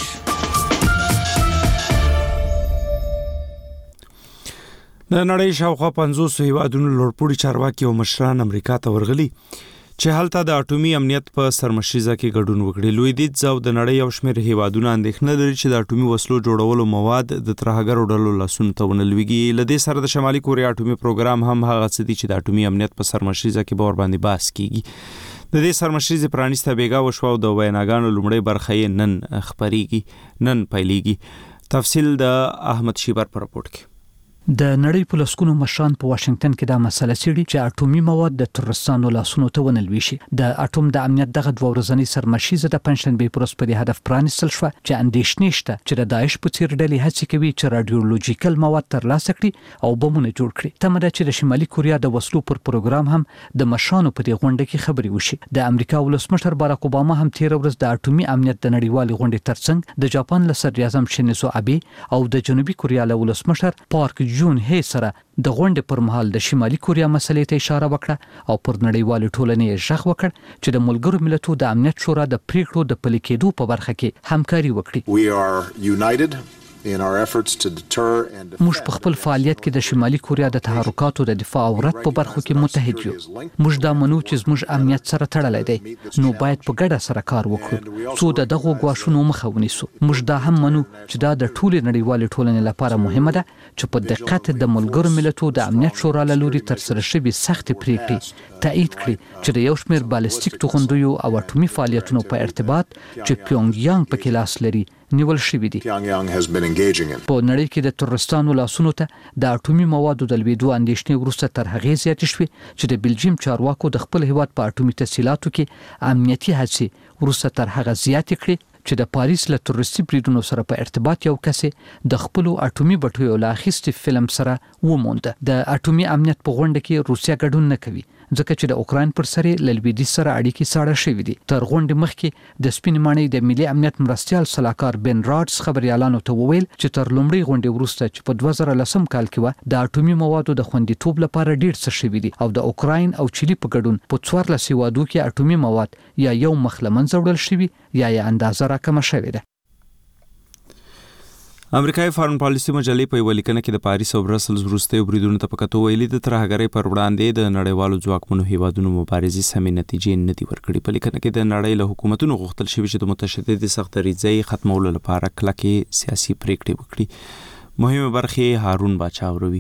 د نړۍ شاوخوا 500 هیوادونو لوړپوړي چارواکي او مشران امریکا ته ورغلي چې هلته د اټومي امنیت په سرمشریزه کې ګډون وکړي. لویدیځ او د نړۍ یو شمېر هیوادونه اندېښنه لري چې د اټومي وسلو جوړولو مواد د ترهګرو ډلو لاسونو ته ونه لویږي. له دې سره د شمالي کوریا اټومي پروګرام هم هغه څه دي چې د اټومي امنیت په سرمشریزه کې به ورباندې بحث کیږي. د دې سرمشریزې پرانیسته بیګا وشوه او د ویناګانو لومړۍ برخه یې نن پیلېږي. تفصیل د احمد شیبر په راپورټ کې. د نړۍ په لسګونو مشران په واشنگټن کې دا مسله څېړي چې اټومي مواد د ترورستانو لاسونو ته ونه لویشي. د اټوم د امنیت دغه 2 ورځنۍ سرمشریزه د پنځشنبې په ورځ په دې هدف پرانیستل شوه چې اندېښنې شته چې د داعش په څېر ډلې هڅې کوي چې راډیولوژیکل مواد ترلاسه کړي او بمونه جوړ کړي. تمه ده چې د شمالي کوریا د وسلو پر پروګرام هم د مشرانو په دې غونډه کې خبرې وشي. د امریکا ولسمشر باراک اوباما هم تیر ورځ د اټومي امنیت د نړیوالې غونډې ترڅنګ د جاپان له صدر اعظم شینزو ابي او د جنوبي کوریا له ولسمشر پارک جون هي سره د غونډې پر مهال د شمالي کوریا مسلې ته اشاره وکړه او پر نړیوالې ټولنې ژغ وکړ چې د ملګرو ملتونو د امنیت شورا د پریکړو د پلي کېدو په برخه کې همکاري وکړي. موږ په خپل فعالیت کې د شمالي کوریا د تحرکاتو د دفاع او رد په برخو کې متحد یو. موږ دا منو چې زموږ امنیت سره تړلی دی، نو باید په ګډه سره کار وکړو څو د دغو ګواښونو مخه ونیسو. موږ دا هم منو چې دا د ټولې نړیوالې ټولنې لپاره مهمه ده چې په دقت د ملګرو ملتونو د امنیت شورا له لوري ترسره شوي سختې پریکړې تایید کړي چې د یو شمېر بالستیک توغندیو او اټومي فعالیتونو په ارتباط چې پیونګ یانګ پکې لاس لري نیول شوي دي. په نړۍ کې د ترورستانو لاسونو ته د اټومي موادو د لویدو اندېښنې وروسته تر هغې زیاتې شوې چې د بلجیم چارواکو د خپل هیواد په اټومي تسهیلاتو کې امنیتي هڅې وروسته تر هغه زیاتې کړې چې د پاریس له تروریستي بریدونو سره په ارتباط یو کس د خپل اټومي بټیو له اخیستي فلم سره وموند. د اټومي امنیت په غونډه کې روسیا ګډون نه کوي ځکه چې د اوکراین پر سر لویدیځ سره اړیکې ساړه شوې دي. تر غونډې مخکې د سپین ماڼۍ د ملي امنیت مرستيال صلاحکار بن راډز خبريالانو ته وویل چې تر لومړۍ غونډې وروسته چې په 2010 کال کې و د اټومي موادو د خوندیتوب لپاره ډیر څه شوي دي او د اوکراین او چيلي په ګډون په 14 هیوادو کې اټومي مواد یا یو مخلمن زوړل شوي یا اندازه راکمه شوې ده. امریکایي فارن پالیسي مجلې په ولیکنه کې د پاریس او برسلز وروستیو بریدونو ته پکتو ویلي د ترهګرۍ پر وړاندې د نړیوالو ځواکمنو هیوادونو مبارزې سمې نتیجې نه دي ورکړي. په لیکنه کې د نړۍ له حکومتونو غوښتل شوی چې د متشدد سخت دریځۍ ختمولو لپاره کلکې سیاسي پریکړې وکړي. مهمه برخه هارون باچا وروي.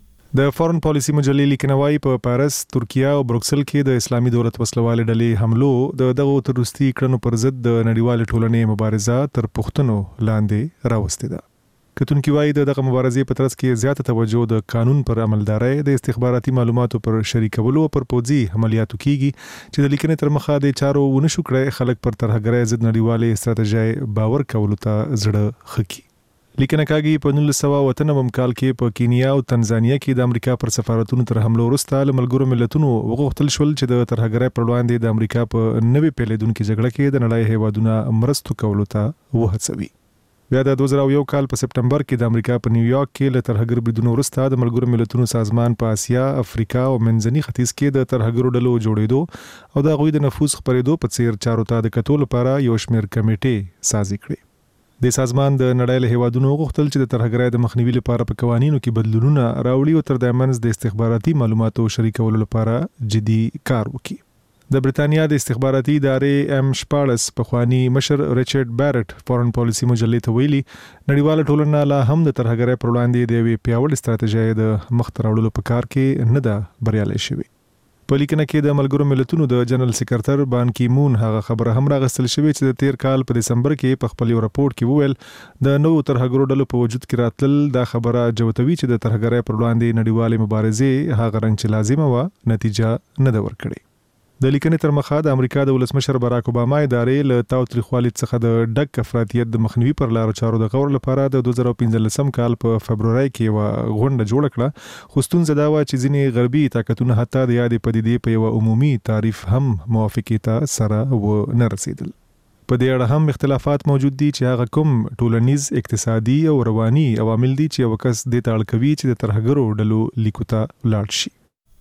د فارن پالیسي مجلې لیکنوي په پاریس، ترکیه او بروکسل کې د اسلامي دولت وسلوال ډلې حملو دغه تروریستي کړنو پر ضد د نړیوال ټولنې مبارزه تر پښتنو لاندې راوستې ده. کتونکي وايي دغه مبارزې په ترڅ کې زیاته توجه د قانون پر عملدارۍ، د استخباراتي معلوماتو پر شریکولو او پر پوځي عملیاتو کیږي چې د لیکنې تر مخه د چارو ونشو کړی خلک پر ترهګرۍ ضد نړیوالې ستراتیژۍ باور کولو ته زړه خکي. لیکنه کاږي په 1998 کال کې په کینیا او تنزانیا کې د امریکا پر سفارتونو تر حملو وروسته له ملګرو ملتونو وغوښتل شول چې د ترهګرۍ پر وړاندې د امریکا په نوې پیلېدونکو جګړه کې د نړۍ هیوادونو مرستو کولو ته وهڅوي. بیا د 2001 کال په سپټمبر کې د امریکا په نیویارک کې له ترهګر بریدونو وروسته د ملګرو ملتونو سازمان په اسیا، افریقا او منځني ختیځ کې د ترهګرو ډلو جوړېدو او د غوی د نفوذ خپرېدو په څیر چارو ته د کتو لپاره یو شمېر کمیټې سازي کړې. د سازمان د نړۍ له هیوادونو غوښتل چې د ترهګرۍ د مخنیوي لپاره په قوانینو کې بدلونونه راوړي او تر دې منځ د استخباراتي معلوماتو شریکولو لپاره جدي کار وکړي. د برتانیا د استخباراتي ادارې M14 پخوانی مشر ریچارډ بیرټ فارن پالیسي مجلې ته ویلي نړیواله ټولنه لا هم د ترهګرۍ پر وړاندې د یوې پیاوړې ستراتیژۍ د مخ ته راوړلو په کار کې نه ده بریالۍ شوې. په لیکنه کې د ملګرو ملتونو د جنرال سکرټر بان کی مون هغه خبره هم راغستل شوې چې د 13 کال په دسمبر کې په خپل راپورټ کې وویل د نوو ترهګرو ډلو په وجود کې راتلل دا خبره جوتوي چې د ترهګرۍ پر وړاندې نړیوالې مبارزې هغه رنګ چې لازمه و نتیجه نه ده ورکړې. د لیکنې تر مخه د امریکا د ولسمشر باراک اوباما ادارې له تاوتریخوالي څخه د ډک افراطیت د مخنیوي پر لارو چارو د غور لپاره د 2015 کال په فبرवरी کې یو غونډه جوړه کړه. خو ستونزه دا و چې ځینې غربي طاقتونه حتی د یادې پدیدې په یو عمومي تعریف هم موافقې ته سره و نه رسیدل. په دې اړه هم اختلافات موجود دي چې هغه کوم ټولنیز، اقتصادي او رواني عوامل دي چې یو کس د تاړکوي چې د ترهګرو ډلو لیکو ته لاړ شي.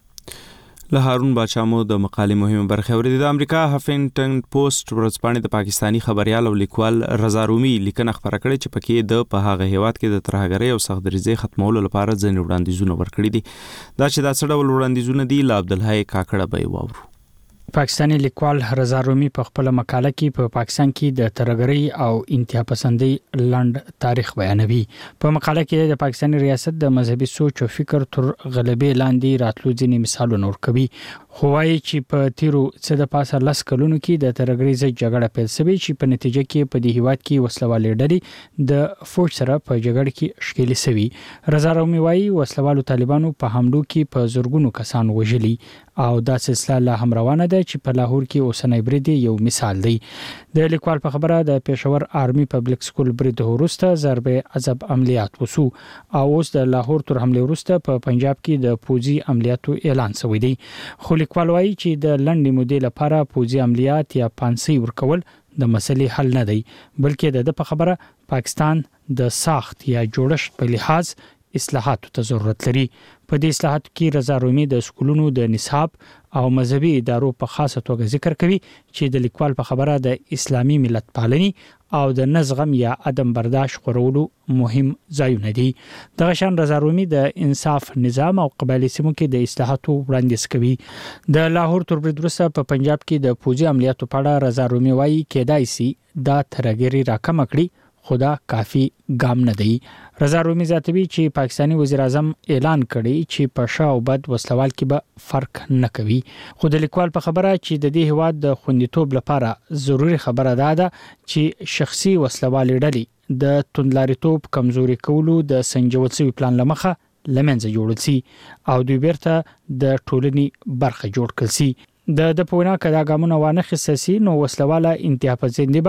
له هارون باچا مو د مقالې مهمه برخه ورېده. د امریکا هافینګټن پوسټ ورځپاڼې د پاکستانی خبريال او لیکوال رضا رومي لیکنه خبره کړې چې پکې د په هغه هیواد کې د ترهګرۍ او سخت دریځۍ ختمولو لپاره ځینې وړاندیزونه ورکړي دي. دا چې دا څه ډول وړاندیزونه دي له عبدالحی کاکړه به واورو. پاکستانی لیکوال رضا رومي په خپل مقاله کې په پاکستان کې د ترهګرۍ او انتها پسندۍ لنډ تاریخ بیانوي. په مقاله کې د پاکستاني ریاست د مذهبي سوچ او فکر تر غلبې لاندې راتلو ځینې مثالونه ورکوي. خو وايي چې په تیرو څه د پاسه 10 کلونو کې د ترهګرۍ ضد جګړه پیل شوې چې په نتیجه کې په دې هیواد کې وسلوالې ډلې د فوج سره په جګړه کې ښکېلې شوي. رضا رومي وايي وسلوالو طالبانو په حملو کې په زورګونو کسان وژلي او دا سلسله لا هم روانه ده چې په لاهور کې اوسنۍ برید یو مثال دی. د لیکوال په خبره د پېښور آرمي پبلک سکول برید وروسته ضربه عذاب عملیات وسو او اوس د لاهور تر حمله وروسته په پنجاب کې د پوځي عملیاتو اعلان شوی دی. خو لیکوال وايي چې د لنډې مودې لپاره پوځي عملیات یا پانسي ورکول د مسلې حل نه دی، بلکې د په خبره پاکستان د ساخت یا جوړښت په لحاظ اصلاحاتو ته ضرورت لري. په دې اصلاحاتو کې رضا رومي د سکولونو د نصاب او مذهبي ادارو په خاصه توګه ذکر کوي چې د لیکوال په خبره د اسلامي ملت پالنې او د نزغم یا عدم برداشت خورولو مهم ځایونه دي. دغه شان رضا رومي د انصاف نظام او قبایلی سیمو کې د اصلاحاتو وړاندیز کوي. د لاهور تر برید وروسته په پنجاب کې د پوځي عملیاتو په اړه رضا رومي وايي کېدای شي دا ترهګري راکم کړي خدا کافی ګام نه دی. رضا رومي زیاتوي چې پاکستانی وزیر اعظم اعلان کړی چې په شا او بد وسلوال کې به فرق نه کوي. خو د لیکوال په خبره چې د دې هیواد د خوندیتوب لپاره ضروری خبره ده چې شخصي وسلوال ډلې د توندلاریتوب کمزوري کولو د سنجول شوی پلان لمخه لمنځه جوړل شي او دوی بیرته د ټولنې برخه جوړ کړي. د پوینا کدا ګامونه وانه خصاصي نو وسلواله انتها پسندي به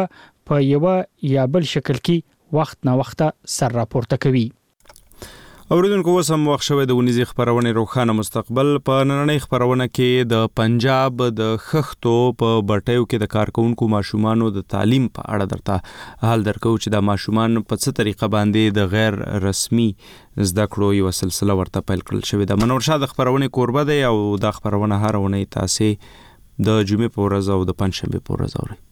په یو یا بل شکل کې وخت نه وخت سر راپورته کوي. اوریدونکو وسم وخت شوه د ونیزي خبرونه روخانه مستقبل په نننۍ خبرونه کې د پنجاب د خښتو په بټیو کې د کارکونکو ماشومانو د تعلیم په اړه درته حال درکو چې د ماشومان په څه طریقه باندې د غیر رسمي زده کړو یو سلسله ورته پیل کړل شوې ده. منور شاه د خبرونه کوربه دی او د خبرونه هر ونه تاسو د جمعې په ورځ او د پنځشنبه په ورځ اورئ.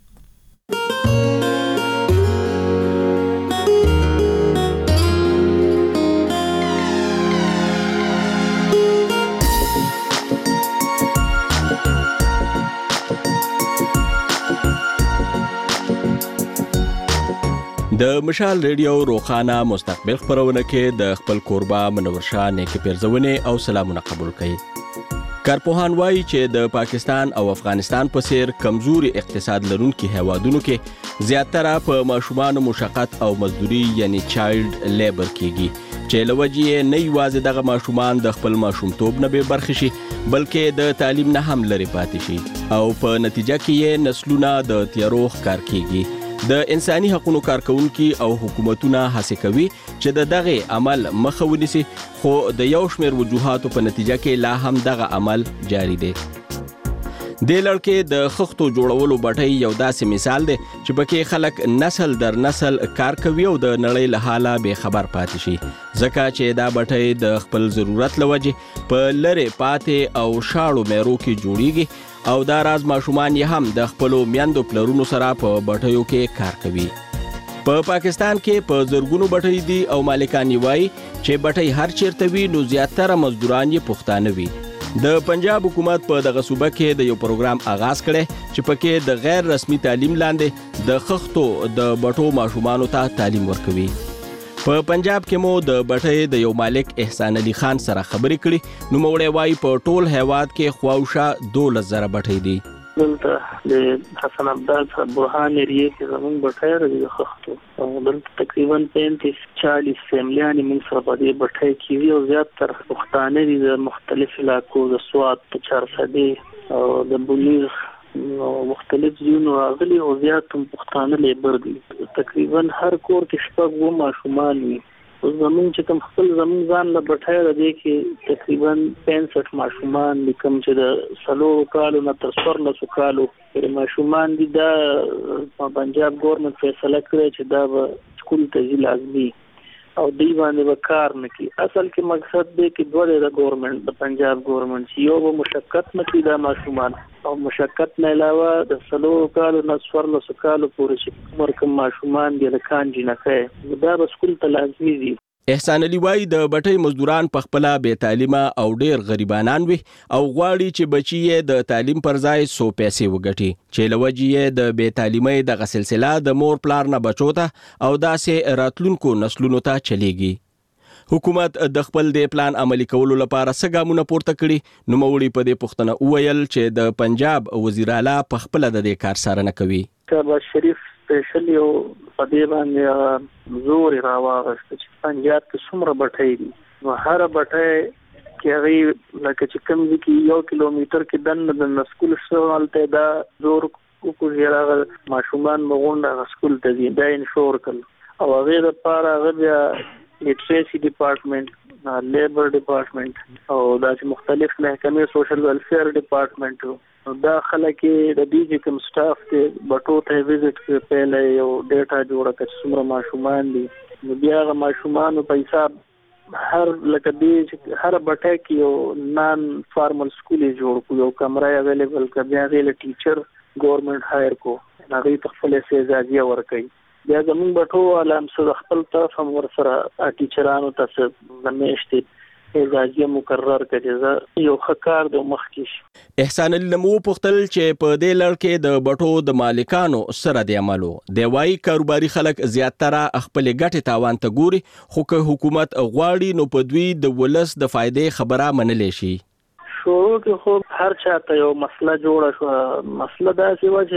د مشال ریډیو روخانه مستقبل خبرونه کې د خپل کوربه منور شاه نیکی پیرزونه او سلامونه قبول کړي. کارپوهان وایي چې د پاکستان او افغانستان په څیر کمزوري اقتصاد لرونکي هیوادونو کې زیاتره په ماشومانو مشقت او مزدوري یعنی چایلډ لیبر کېږي چې لوجې نه یوازې دغه ماشومان د خپل ماشومتوب نه به برخه شي بلکې د تعلیم نه هم لري پاتې شي او په نتیجه کې نسلونه د تیارو ښکار کېږي. د انساني حقوقو کارکونکو او حکومتونه هڅه کوي چې دغه عمل مخه ونیسي خو د یو شمېر وجوهاتو په نتیجه کې لا هم دغه عمل جاری دی. د لړکې د خښتو جوړولو بټۍ یو داسې مثال دی چې پکې خلک نسل در نسل کار کوي او د نړۍ له حاله به خبر پاتې شي ځکه چې دا بټۍ د خپل ضرورت لوجه په لری پاتې او شاړو مېرو کې جوړیږي او دا راز ماشومان یې هم د خپل میندو پلرونو سره په بټیو کې کار کوي. په پاکستان کې په زرګونو بټۍ دي او مالکان یې وایي چې بټۍ هر چیرته وي نو زیاتره مزدوران یې پښتانه وي. د پنجاب حکومت په دغه صوبه کې د یو پروګرام آغاز کړي چې پکې د غیر رسمي تعلیم لاندې د خښتو د بټو ماشومانو ته تعلیم ورکوي. په پنجاب کې مو د بټۍ د یو مالک احسان علي خان سره خبرې کړي نو موړې وایي په ټول هیواد کې خواوشا 12,000 بټۍ دي. دلته د حسن عبدال برهان ایریه کې زمون بټۍ راځي خښتو او دلته تقریبا 35-40 فیملیان موږ سره په دې بټۍ کې او زیاتره پښتانه دي د مختلف علاقو د سوات په چارسدي او د بولیغ نو مختلف ځینو راغلي او زیات پښتانه لیبر دي. تقریبا هر کور کې شپږ و ماشومان وي. زمون چې کوم خپل زمون ځان له بټۍ راځي کې تقریبا 65 ماشومان دي کوم چې د سلو کالو نه تر 14 کالو ماشومان دي. دا پنجاب ګورنمنت فیصله کړې چې دا به سکول ته ځي لازمي او دی باندې به کار نه کوي. اصل کې مقصد دی چې دوه د ګورنمنت د پنجاب ګورنمنت یو به مشقت نه کوي دا ماشومان او مشقت نه علاوه د سلو کالو نه 14 کالو پورې چې عمر کوم ماشومان دي د کانجی نه کوي دا به سکول ته لازمي دي. احسان علي وایي د بټۍ مزدوران په خپل بې تعلیمه او ډېر غریبانان وي او غواړي چې بچي یې د تعلیم پر ځای سو پیسې وګټي چې لوجې یې د بې تعلیمۍ د سلسله د مور پلار نه بچو ته او داسې راتلونکو نسلونو ته چلیږي. حکومت د خپل د پلان عملی کولو لپاره څه ګامونه پورته کړي نو موړي په دې پوښتنه وویل چې د پنجاب وزیر اعلی په خپل د دې کار سره کوي. شهباز شریف سپیشل یو په دې باندې زور راوغست چې پنجاب کې څومره بټۍ دي نو هر بټۍ کې هغه لکه چې کوم کې 1 کیلومتر کې د سکول شوالته دا زور کوی راغ ماشومان مغونډه سکول ته دي دا انشور کړ او هغه لپاره هغه لیټریسي ډپارټمنټ لیبر ډپارټمنټ او داسې مختلف محکمې سوشل ویلفیر ډپارټمنټ دا خلک د دې کوم سټاف ته بټو ته وزټ کوي پهله یو ډیټا جوړه کړي څومره ماشومان دي نو بیا هغه ماشومان په حساب هر لکه دې هر بټه کې یو نان فارمل سکول جوړ کو یو کمره اویلیبل کړي بیا غل ټیچر ګورنمنت هایر کو هغه خپل سیزاجیه ورکړي بیا زمون بټو علام سره خپل طرف هم ور سره ټیچرانو ته زمېشتي اجازه مقرر کړي یو خکار د مخکش. احسان علي نمو پختل چې په دې لړ کې د بټو د مالکانو سره د عملو د وای کاروباري خلک زیاتره خپل ګټه تاوان ته ګوري خو که حکومت غواړي نو په دوی د ولس د فائدې خبره منلې شي. شروع کې خو هر چاته یو مسله جوړه شو مسله دا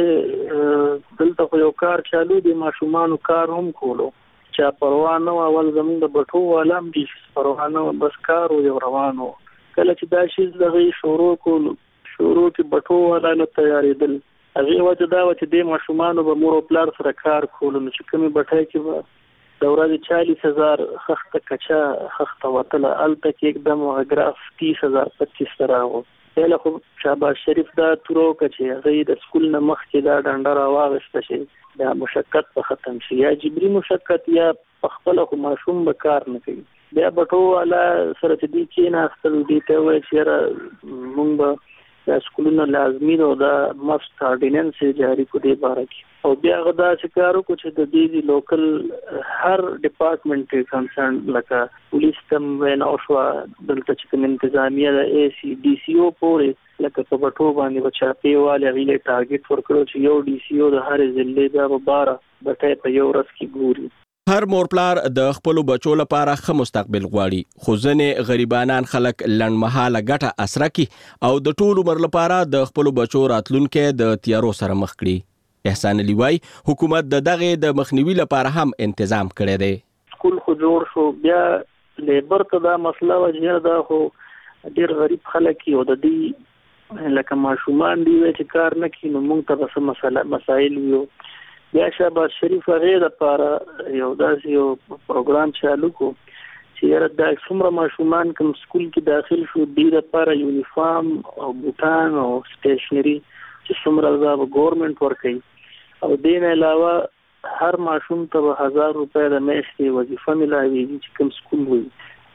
چې دلته خو یو کار چالو دي ماشومان کار هم کولو چا پروا نه اول زمون د بټو علم دي پروا نه بس کار یو روانو کله چې دا شی دغه شروع کې بټو علم تیارېدل هغه وجه دا و چې د ماشومان به مور او پلار سره کار کول نو چې کومي بټای کې به د ورځې 40,000 خخته کچا خخته وتله الته کې एकदम غراف 30,000 25 راغو له خو شهباز شریف دا تورو کچې هغه د سکول نه مخکې دا ډنډر واغسته شي دا مشکل په ختم شي یا جبري مشکل یا خپل خو ماشوم به کار نه کوي بیا بټو والا سره چې دی کې نه خپل دی ته وایي چې مونږ به د سکولونو لازمي او د مست اورډیننس جاری کړي باره کې او بیا غدا چې کارو کو چې د دې لوکل هر ډپارټمنټ کنسرن لکه پولیس تم وین او شو دلته چې کوم انتظامیه د اي سي ډي سي او پورې لکه په بټو باندې بچاپی والے غیله ټارګټ ورکړو چې یو ډي سي او د هر ضلع د 12 بټه په یو ورځ کې ګوري هر مور پلار د خپل بچو لپاره ښه مستقبل غواړي خو ځنې غریبانان خلک لنډمهاله ګټه اسره کی او د ټول عمر لپاره د خپل بچو راتلونکو د تیارو سره مخ کړي احسان علي وای حکومت دغه د مخنیوي لپاره هم تنظیم کړی دی سکول خو جوړ شو بیا لیبر ته دا مسله وجه دا خو ډیر غریب خلک یو د دې لکه ماشومان دی چې کار نه کینو مونږ ته څه مسائل یو بیا شهباز شریف هغه لپاره یو داسې یو پروګرام چالو کو چې د څومره ماشومان کوم سکول کې داخل شو د لپاره یونیفارم او بوتان او سټیشنری چې څومره د ګورنمنت ورکړي او دین علاوه هر ماشوم ته 1000 روپے د میاشتې وظیفه ملایوي چې کوم سکول وي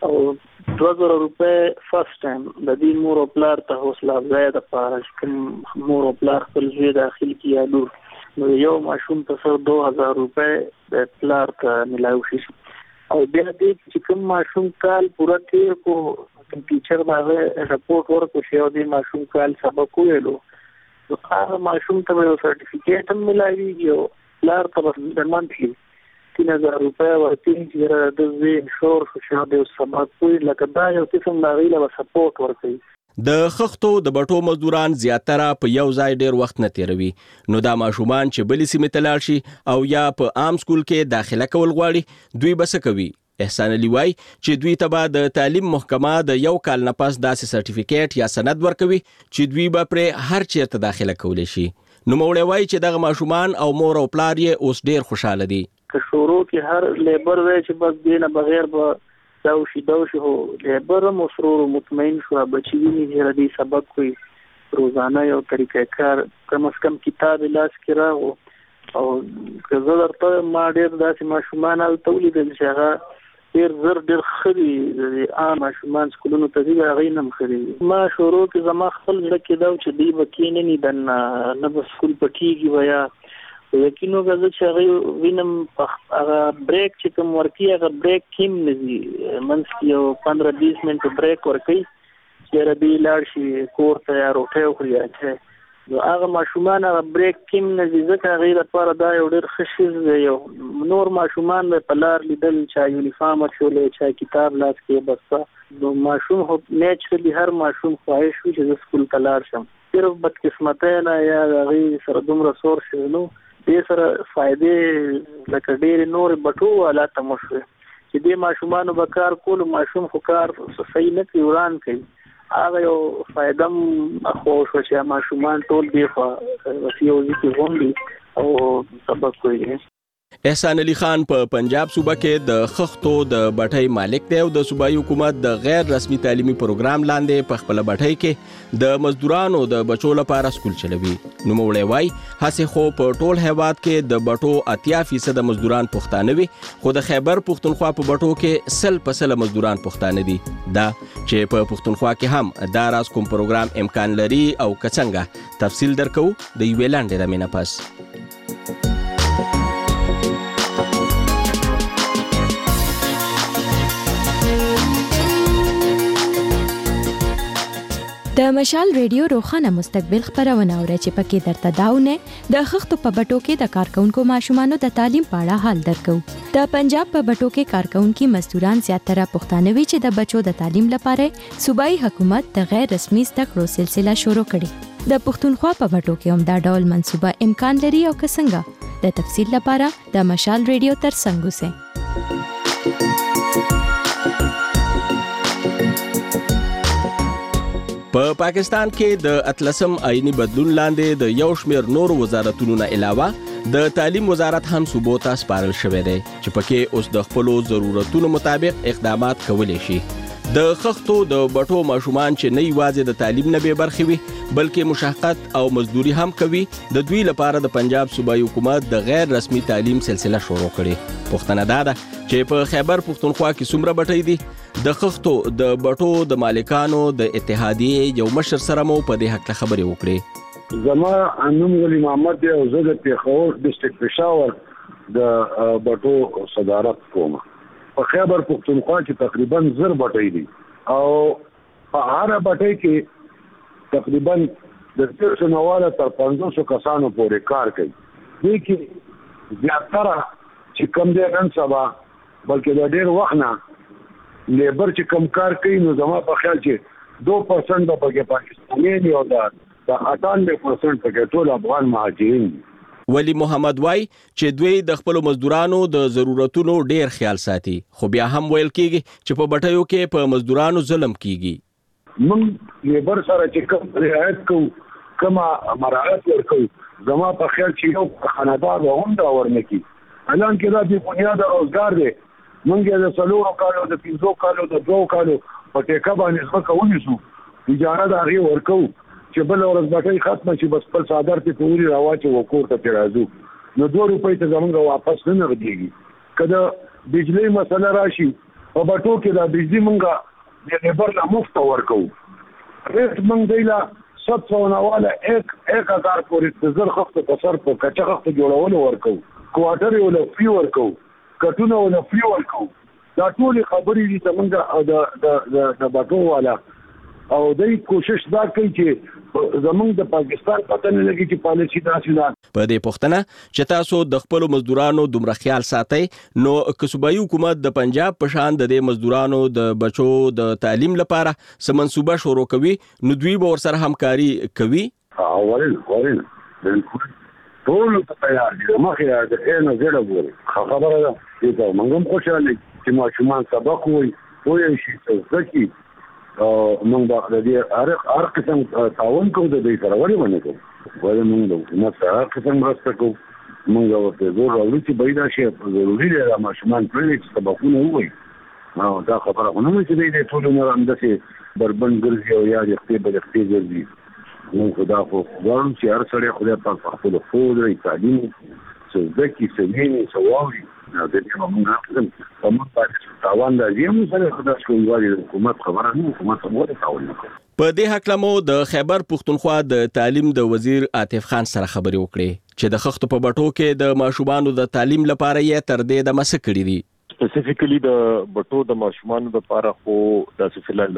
او 2000 روپے فرست ټایم د دې مور او پلار ته حوصله افزای د پاره چې کوم مور او پلار خپل ځای داخل کیه لور نو یو ماشوم ته سره 2000 روپے د پلار ته ملایو شي او بیا دې چې کوم ماشوم کال پورا تیر کو ټیچر باندې رپورټ ورکو چې او دې ماشوم کال سبق ویلو نو هغه ماشوم ته یو سرټیفیکیټ هم ملایوي او پلار ته د منثلی 3000 روپے ورته چې د دې شور خو د سبق ویل لکه دا یو قسم د غیله سپورټ ورکوي د خښتو د بټو مزدوران زیاتره په یو ځای ډیر وخت نه تیروي نو دا ماشومان چې بلې سیمې ته لاړ شي او یا په عام سکول کې داخله کول غواړي دوی بس کوي احسان علي وای چې دوی ته به د تعلیم محکمه د یو کال نه پس داسې سرټیفیکیټ یا سند ورکوي چې دوی به پر هر چیرته داخله کولی شي نو موړی وای چې دغه ماشومان او مور او پلار یې اوس ډیر خوشاله دي که شروع کې هر لیبر وای چې بس دینه بغیر به دوشي هو لیبر مسرور مطمئن شو بچی ویني چې ردی سبق کوي روزانه یو طریقې کار کم از کم کتاب لاس کې راو او که زه درته ما ډیر داسې ماشومان ال تولید چې هغه ډیر خري د عام ماشومان سکولونو ته دی هغه نم خري ما شروع کې زما خپل لکه دا چې دی وکینه نه دن نه سکول پټیږي ویا یقینو غزه چې هغه وینم هغه بریک چې کوم ورکی هغه بریک کیم نزي منځ یو 15-20 منټ بریک ورکی چې ردی لاړ شي کور ته یا روټه خوري چې نو هغه ماشومان هغه بریک کیم نزي ځکه غیر لپاره دا یو ډیر خشیز یو نور ماشومان په لار لیدل چې یونیفارم چولې چې کتاب لاس کې بس نو ماشوم هو نیچرلی هر ماشوم خواهش وي چې سکول ته لاړ شم صرف بدقسمته نه یا غیر سره دومره سورس نو دې سره فائدې لکه ډېر نور بټو والا ته مشوي چې دې ماشومان به کار کول ماشوم خو کار صحیح نه کوي وران کوي هغه یو فائدم خو شو چې ماشومان ټول دی خو یو ځکه وندي او سبق کوي احسان علي خان په پنجاب صوبه کې د خښتو د بټۍ مالک دی او د صوبایي حکومت د غیر رسمي تعلیمي پروګرام لاندې په خپل بټۍ کې د مزدورانو د بچو لپاره سکول چلوي نو موړی وای هڅه خو په ټول هیواد کې د بټو 80% مزدوران پښتانه وي خو د خیبر پښتونخوا په بټو کې 100% مزدوران پښتانه دي دا چې په پښتونخوا کې هم دا راز کوم پروګرام امکان لري او کڅنګه تفصیل درکو د یو لاندې د مینا پاس د مشال ریډیو روخانه مستقبل خبرونه اوري چې پکې درته داونه د خښتو په بټو کې د کارکونکو ماشومانو د تعلیم په اړه حال درکو د پنجاب په بټو کې کارکونکو مزدوران زیاتره پښتانه وي چې د بچو د تعلیم لپاره صوبایي حکومت د غیر رسمي زده کړو سلسله شروع کړي د پښتونخوا په بټو کې هم دا ډول منصوبه امکان لري او څنګه د تفصیل لپاره د مشال ریډیو تر څنګ اوسئ په پاکستان کې د اتلسم آئینی بدلون لاندې د یو شمېر نور وزارتونو نه علاوه د تعلیم وزارت هم صوبو ته سپارل شوی دی چې پکې اوس د خپلو ضرورتونو مطابق اقدامات کولی شي. د خښتو د بټو ماشومان چې نه یوازې د تعلیم نه بې برخې وي بلکې مشقت او مزدوري هم کوي، د دوی لپاره د پنجاب صوبایي حکومت د غیر رسمي تعلیم سلسله شروع کړې. پوښتنه دا ده چې په خیبر پښتونخوا کې څومره بټۍ دي. د خښتو د بټو د مالکانو د اتحادیې یو مشر سره مو په دې حق خبرې وکړې. زما نوم ولی محمد دی او زه د پیښور ډسټریکټ پېښور د بټو صدارت کوم. په خیبر پښتونخوا کې تقریبا 1000 بټۍ دي او په هر بټۍ کې تقریبا د 300 نواله تر 500 کسانو پورې کار کوي. دې کې زیاتره چې کم دی نن سبا بلکې د ډېر وخت نه لیبر چې کم کار کوي نو زما په خیال چې 2% به پکې پاکستاني دي او د 98% پکې ټول افغان مهاجرین دي. ولی محمد وای چې دوی د خپل مزدورانو د ضرورتونو ډیر خیال ساتي، خو بیا هم ویل کیږي چې په بټیو کې په مزدورانو ظلم کیږي. موږ لیبر سره چې کوم رعایت کوو کوم مراعات ورکوو زما په خیال چې یو خاندان هم دا ورنکي. الان کې دا د بنیاد روزګار دی. موږ د 4 کالو د 5 کالو د 2 کالو په ټیکه باندې ځکه ونیسو اجازه دا غي ورکوو چې بل ورځ بټۍ ختمه شي بس خپل صادر ته پوری راواچو وکور ته راځو نو 2 روپۍ ته زمونږ واپس نه ورګيږي. کله بجلی مسله راشي په بټو کې دا بجلی مونږه د لیبر لا مفت ورکو. ریټ مونږ دیلا 700 نواله 1000 پورې زر خفت په سر په کچا خفت جوړول ورکو. کوارټر یو له فری ورکو، کټونه ولا فری ورکو. دا ټول خبرې دي څنګه د بټو والا او دای کوشش دا کوي چې زمونږ د پاکستان پته نه لګي چې پالیسي داسې ده. په دې پوښتنه چې تاسو د خپل مزدورانو دومره خیال ساتئ نو که صوبایي حکومت د پنجاب په شان د دې مزدورانو د بچو د تعلیم لپاره څه منصوبه شروع کوي نو دوی به ورسره همکاري کوي. اولین ټول ته تیار دي. مخکې د اې نه زړه ګوري خبره ده چې موږ هم خوشاله چې ماشومان سبق وایي پوهې شي څه او موږ د دې هر قسم تعاون کوو د دې سره ولې باندې کوو ولې موږ د حکومت سره هر قسم مرسته کوو. موږ ورته زور راوړو چې پیدا شي ضروري دی د ماشومان پرې چې سبقونه ووایي او دا خبره خو نه چې دې ټول عمر همداسې بربند ګرځي او یا یختې به یختې ګرځي. موږ خدا خو غواړو چې هر سړی خدای پاک په خپلو ښو تعلیم څه زده کړي څه ویني څه واوري. د دې موږ حقیقت په موږ باندې تاوان راځي. موږ سره خدای شکر وایي د حکومت خبره نه حکومت سموره تاوان نه کوي. په دې حق لمو د خیبر پښتونخوا د تعلیم د وزیر عاطف خان سره خبرې وکړې چې د خښتو په بټو کې د ماشومانو د تعلیم لپاره یې تر دې د مسه کړی دي. سپیسیفیکلی د بټو د ماشومانو لپاره خو د سفیلان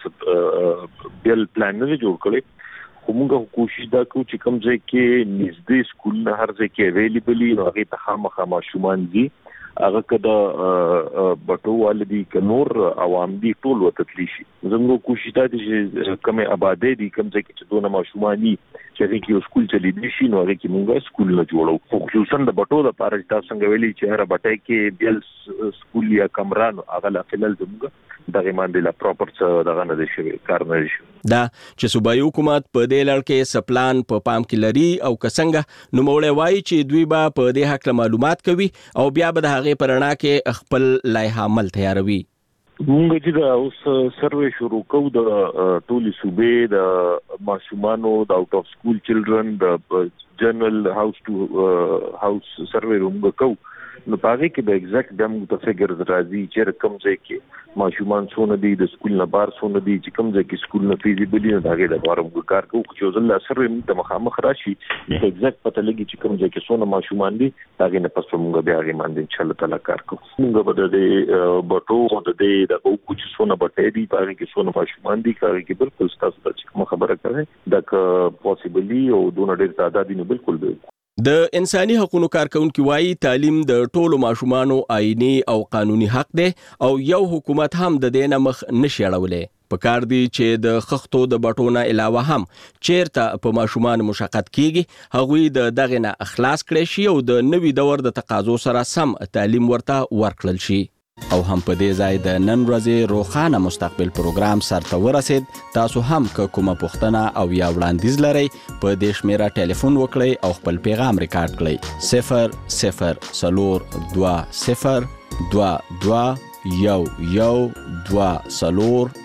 موږ بیل پلان نه جوړ کړی. خو موږ کوشش دا کوو چې کوم ځای کې نږدې سکول نه هر ځای کې اویلیبل وي هغه ته خامخا ماشومان دي هغه کده بټو والدي ک نور عوام دي ټول وتتلی شي. زموږ کوشش دا دي چې کومه آبادی دي کوم ځای کې چې دونه ماشومان دي چې هغه کې سکول چلی دي شي نو هغه کې موږ سکول نه جوړو. خصوصا د بټو د پاره تاسو څنګه ویلي چې هر بټای کې بیل سکول یا کمران هغه لا فلل زموږ دغه باندې لا پراپر دغه نه دي شوی کار نه شي. دا چې صوبایي حکومت په دې لړ کې سپلان په پام کې لري او کڅنګه نو موړی وایي چې دوی به په دې حق معلومات کوي او بیا به د هغې په رڼا کې خپل لایحه عمل تیاروي. موږ چې دا اوس سروې شروع کوو د ټولې صوبې د ماشومانو د آوټ اف سکول چلډرن د جنرال هاوس ټو هاوس سروې موږ کوو نو پاره کې د ایگزیکټ د موږ ته فګر راځي چې کوم ځای کې ماشومان څونه دي د سکول نه بار څونه دي چې کوم ځای کې سکول نه فیزیبل نه داګه د بار موږ کار کوو چې ځل سره موږ مخامخ راشي د ایگزیکټ پته لګي چې کوم ځای کې څونه ماشومان دي داګه نه پس موږ بیا غي باندې ان شاء الله تعالی کار کوو. موږ به د بټو د او کوم څونه بټې دي پاره کې څونه ماشومان دي کار کې بالکل تاسو ته خبره کوي دا پوسیبلی او دونه ډېر تعداد دي بالکل دی. د انساني حقوقو کارکونکو وايي تعلیم د ټولو ماشومانو آئینی او قانوني حق دی او یو حکومت هم د دې نه مخ نشي اړولې. پکار دی چې د خښتو د بټونه علاوه هم چیرته په ماشومان مشقت کیږي هغوی د دغه نه اخلاص کړي شي او د نوي دور د تقاضو سره سم تعلیم ورته ورکړل شي. او هم په دې ځای د نن ورځې روښانه مستقبل پروګرام سرته ورسید. تاسو هم که کومه پوښتنه او یا وړاندیز لرئ په دې شمیره ټلیفون وکړئ او خپل پیغام ریکارډ کړئ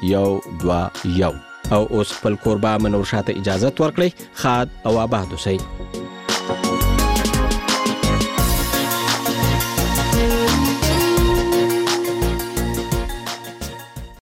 00422221122 او اوس خپل کوربه منور شاته اجازه ورکړئ. خاد او آباد اوسئ.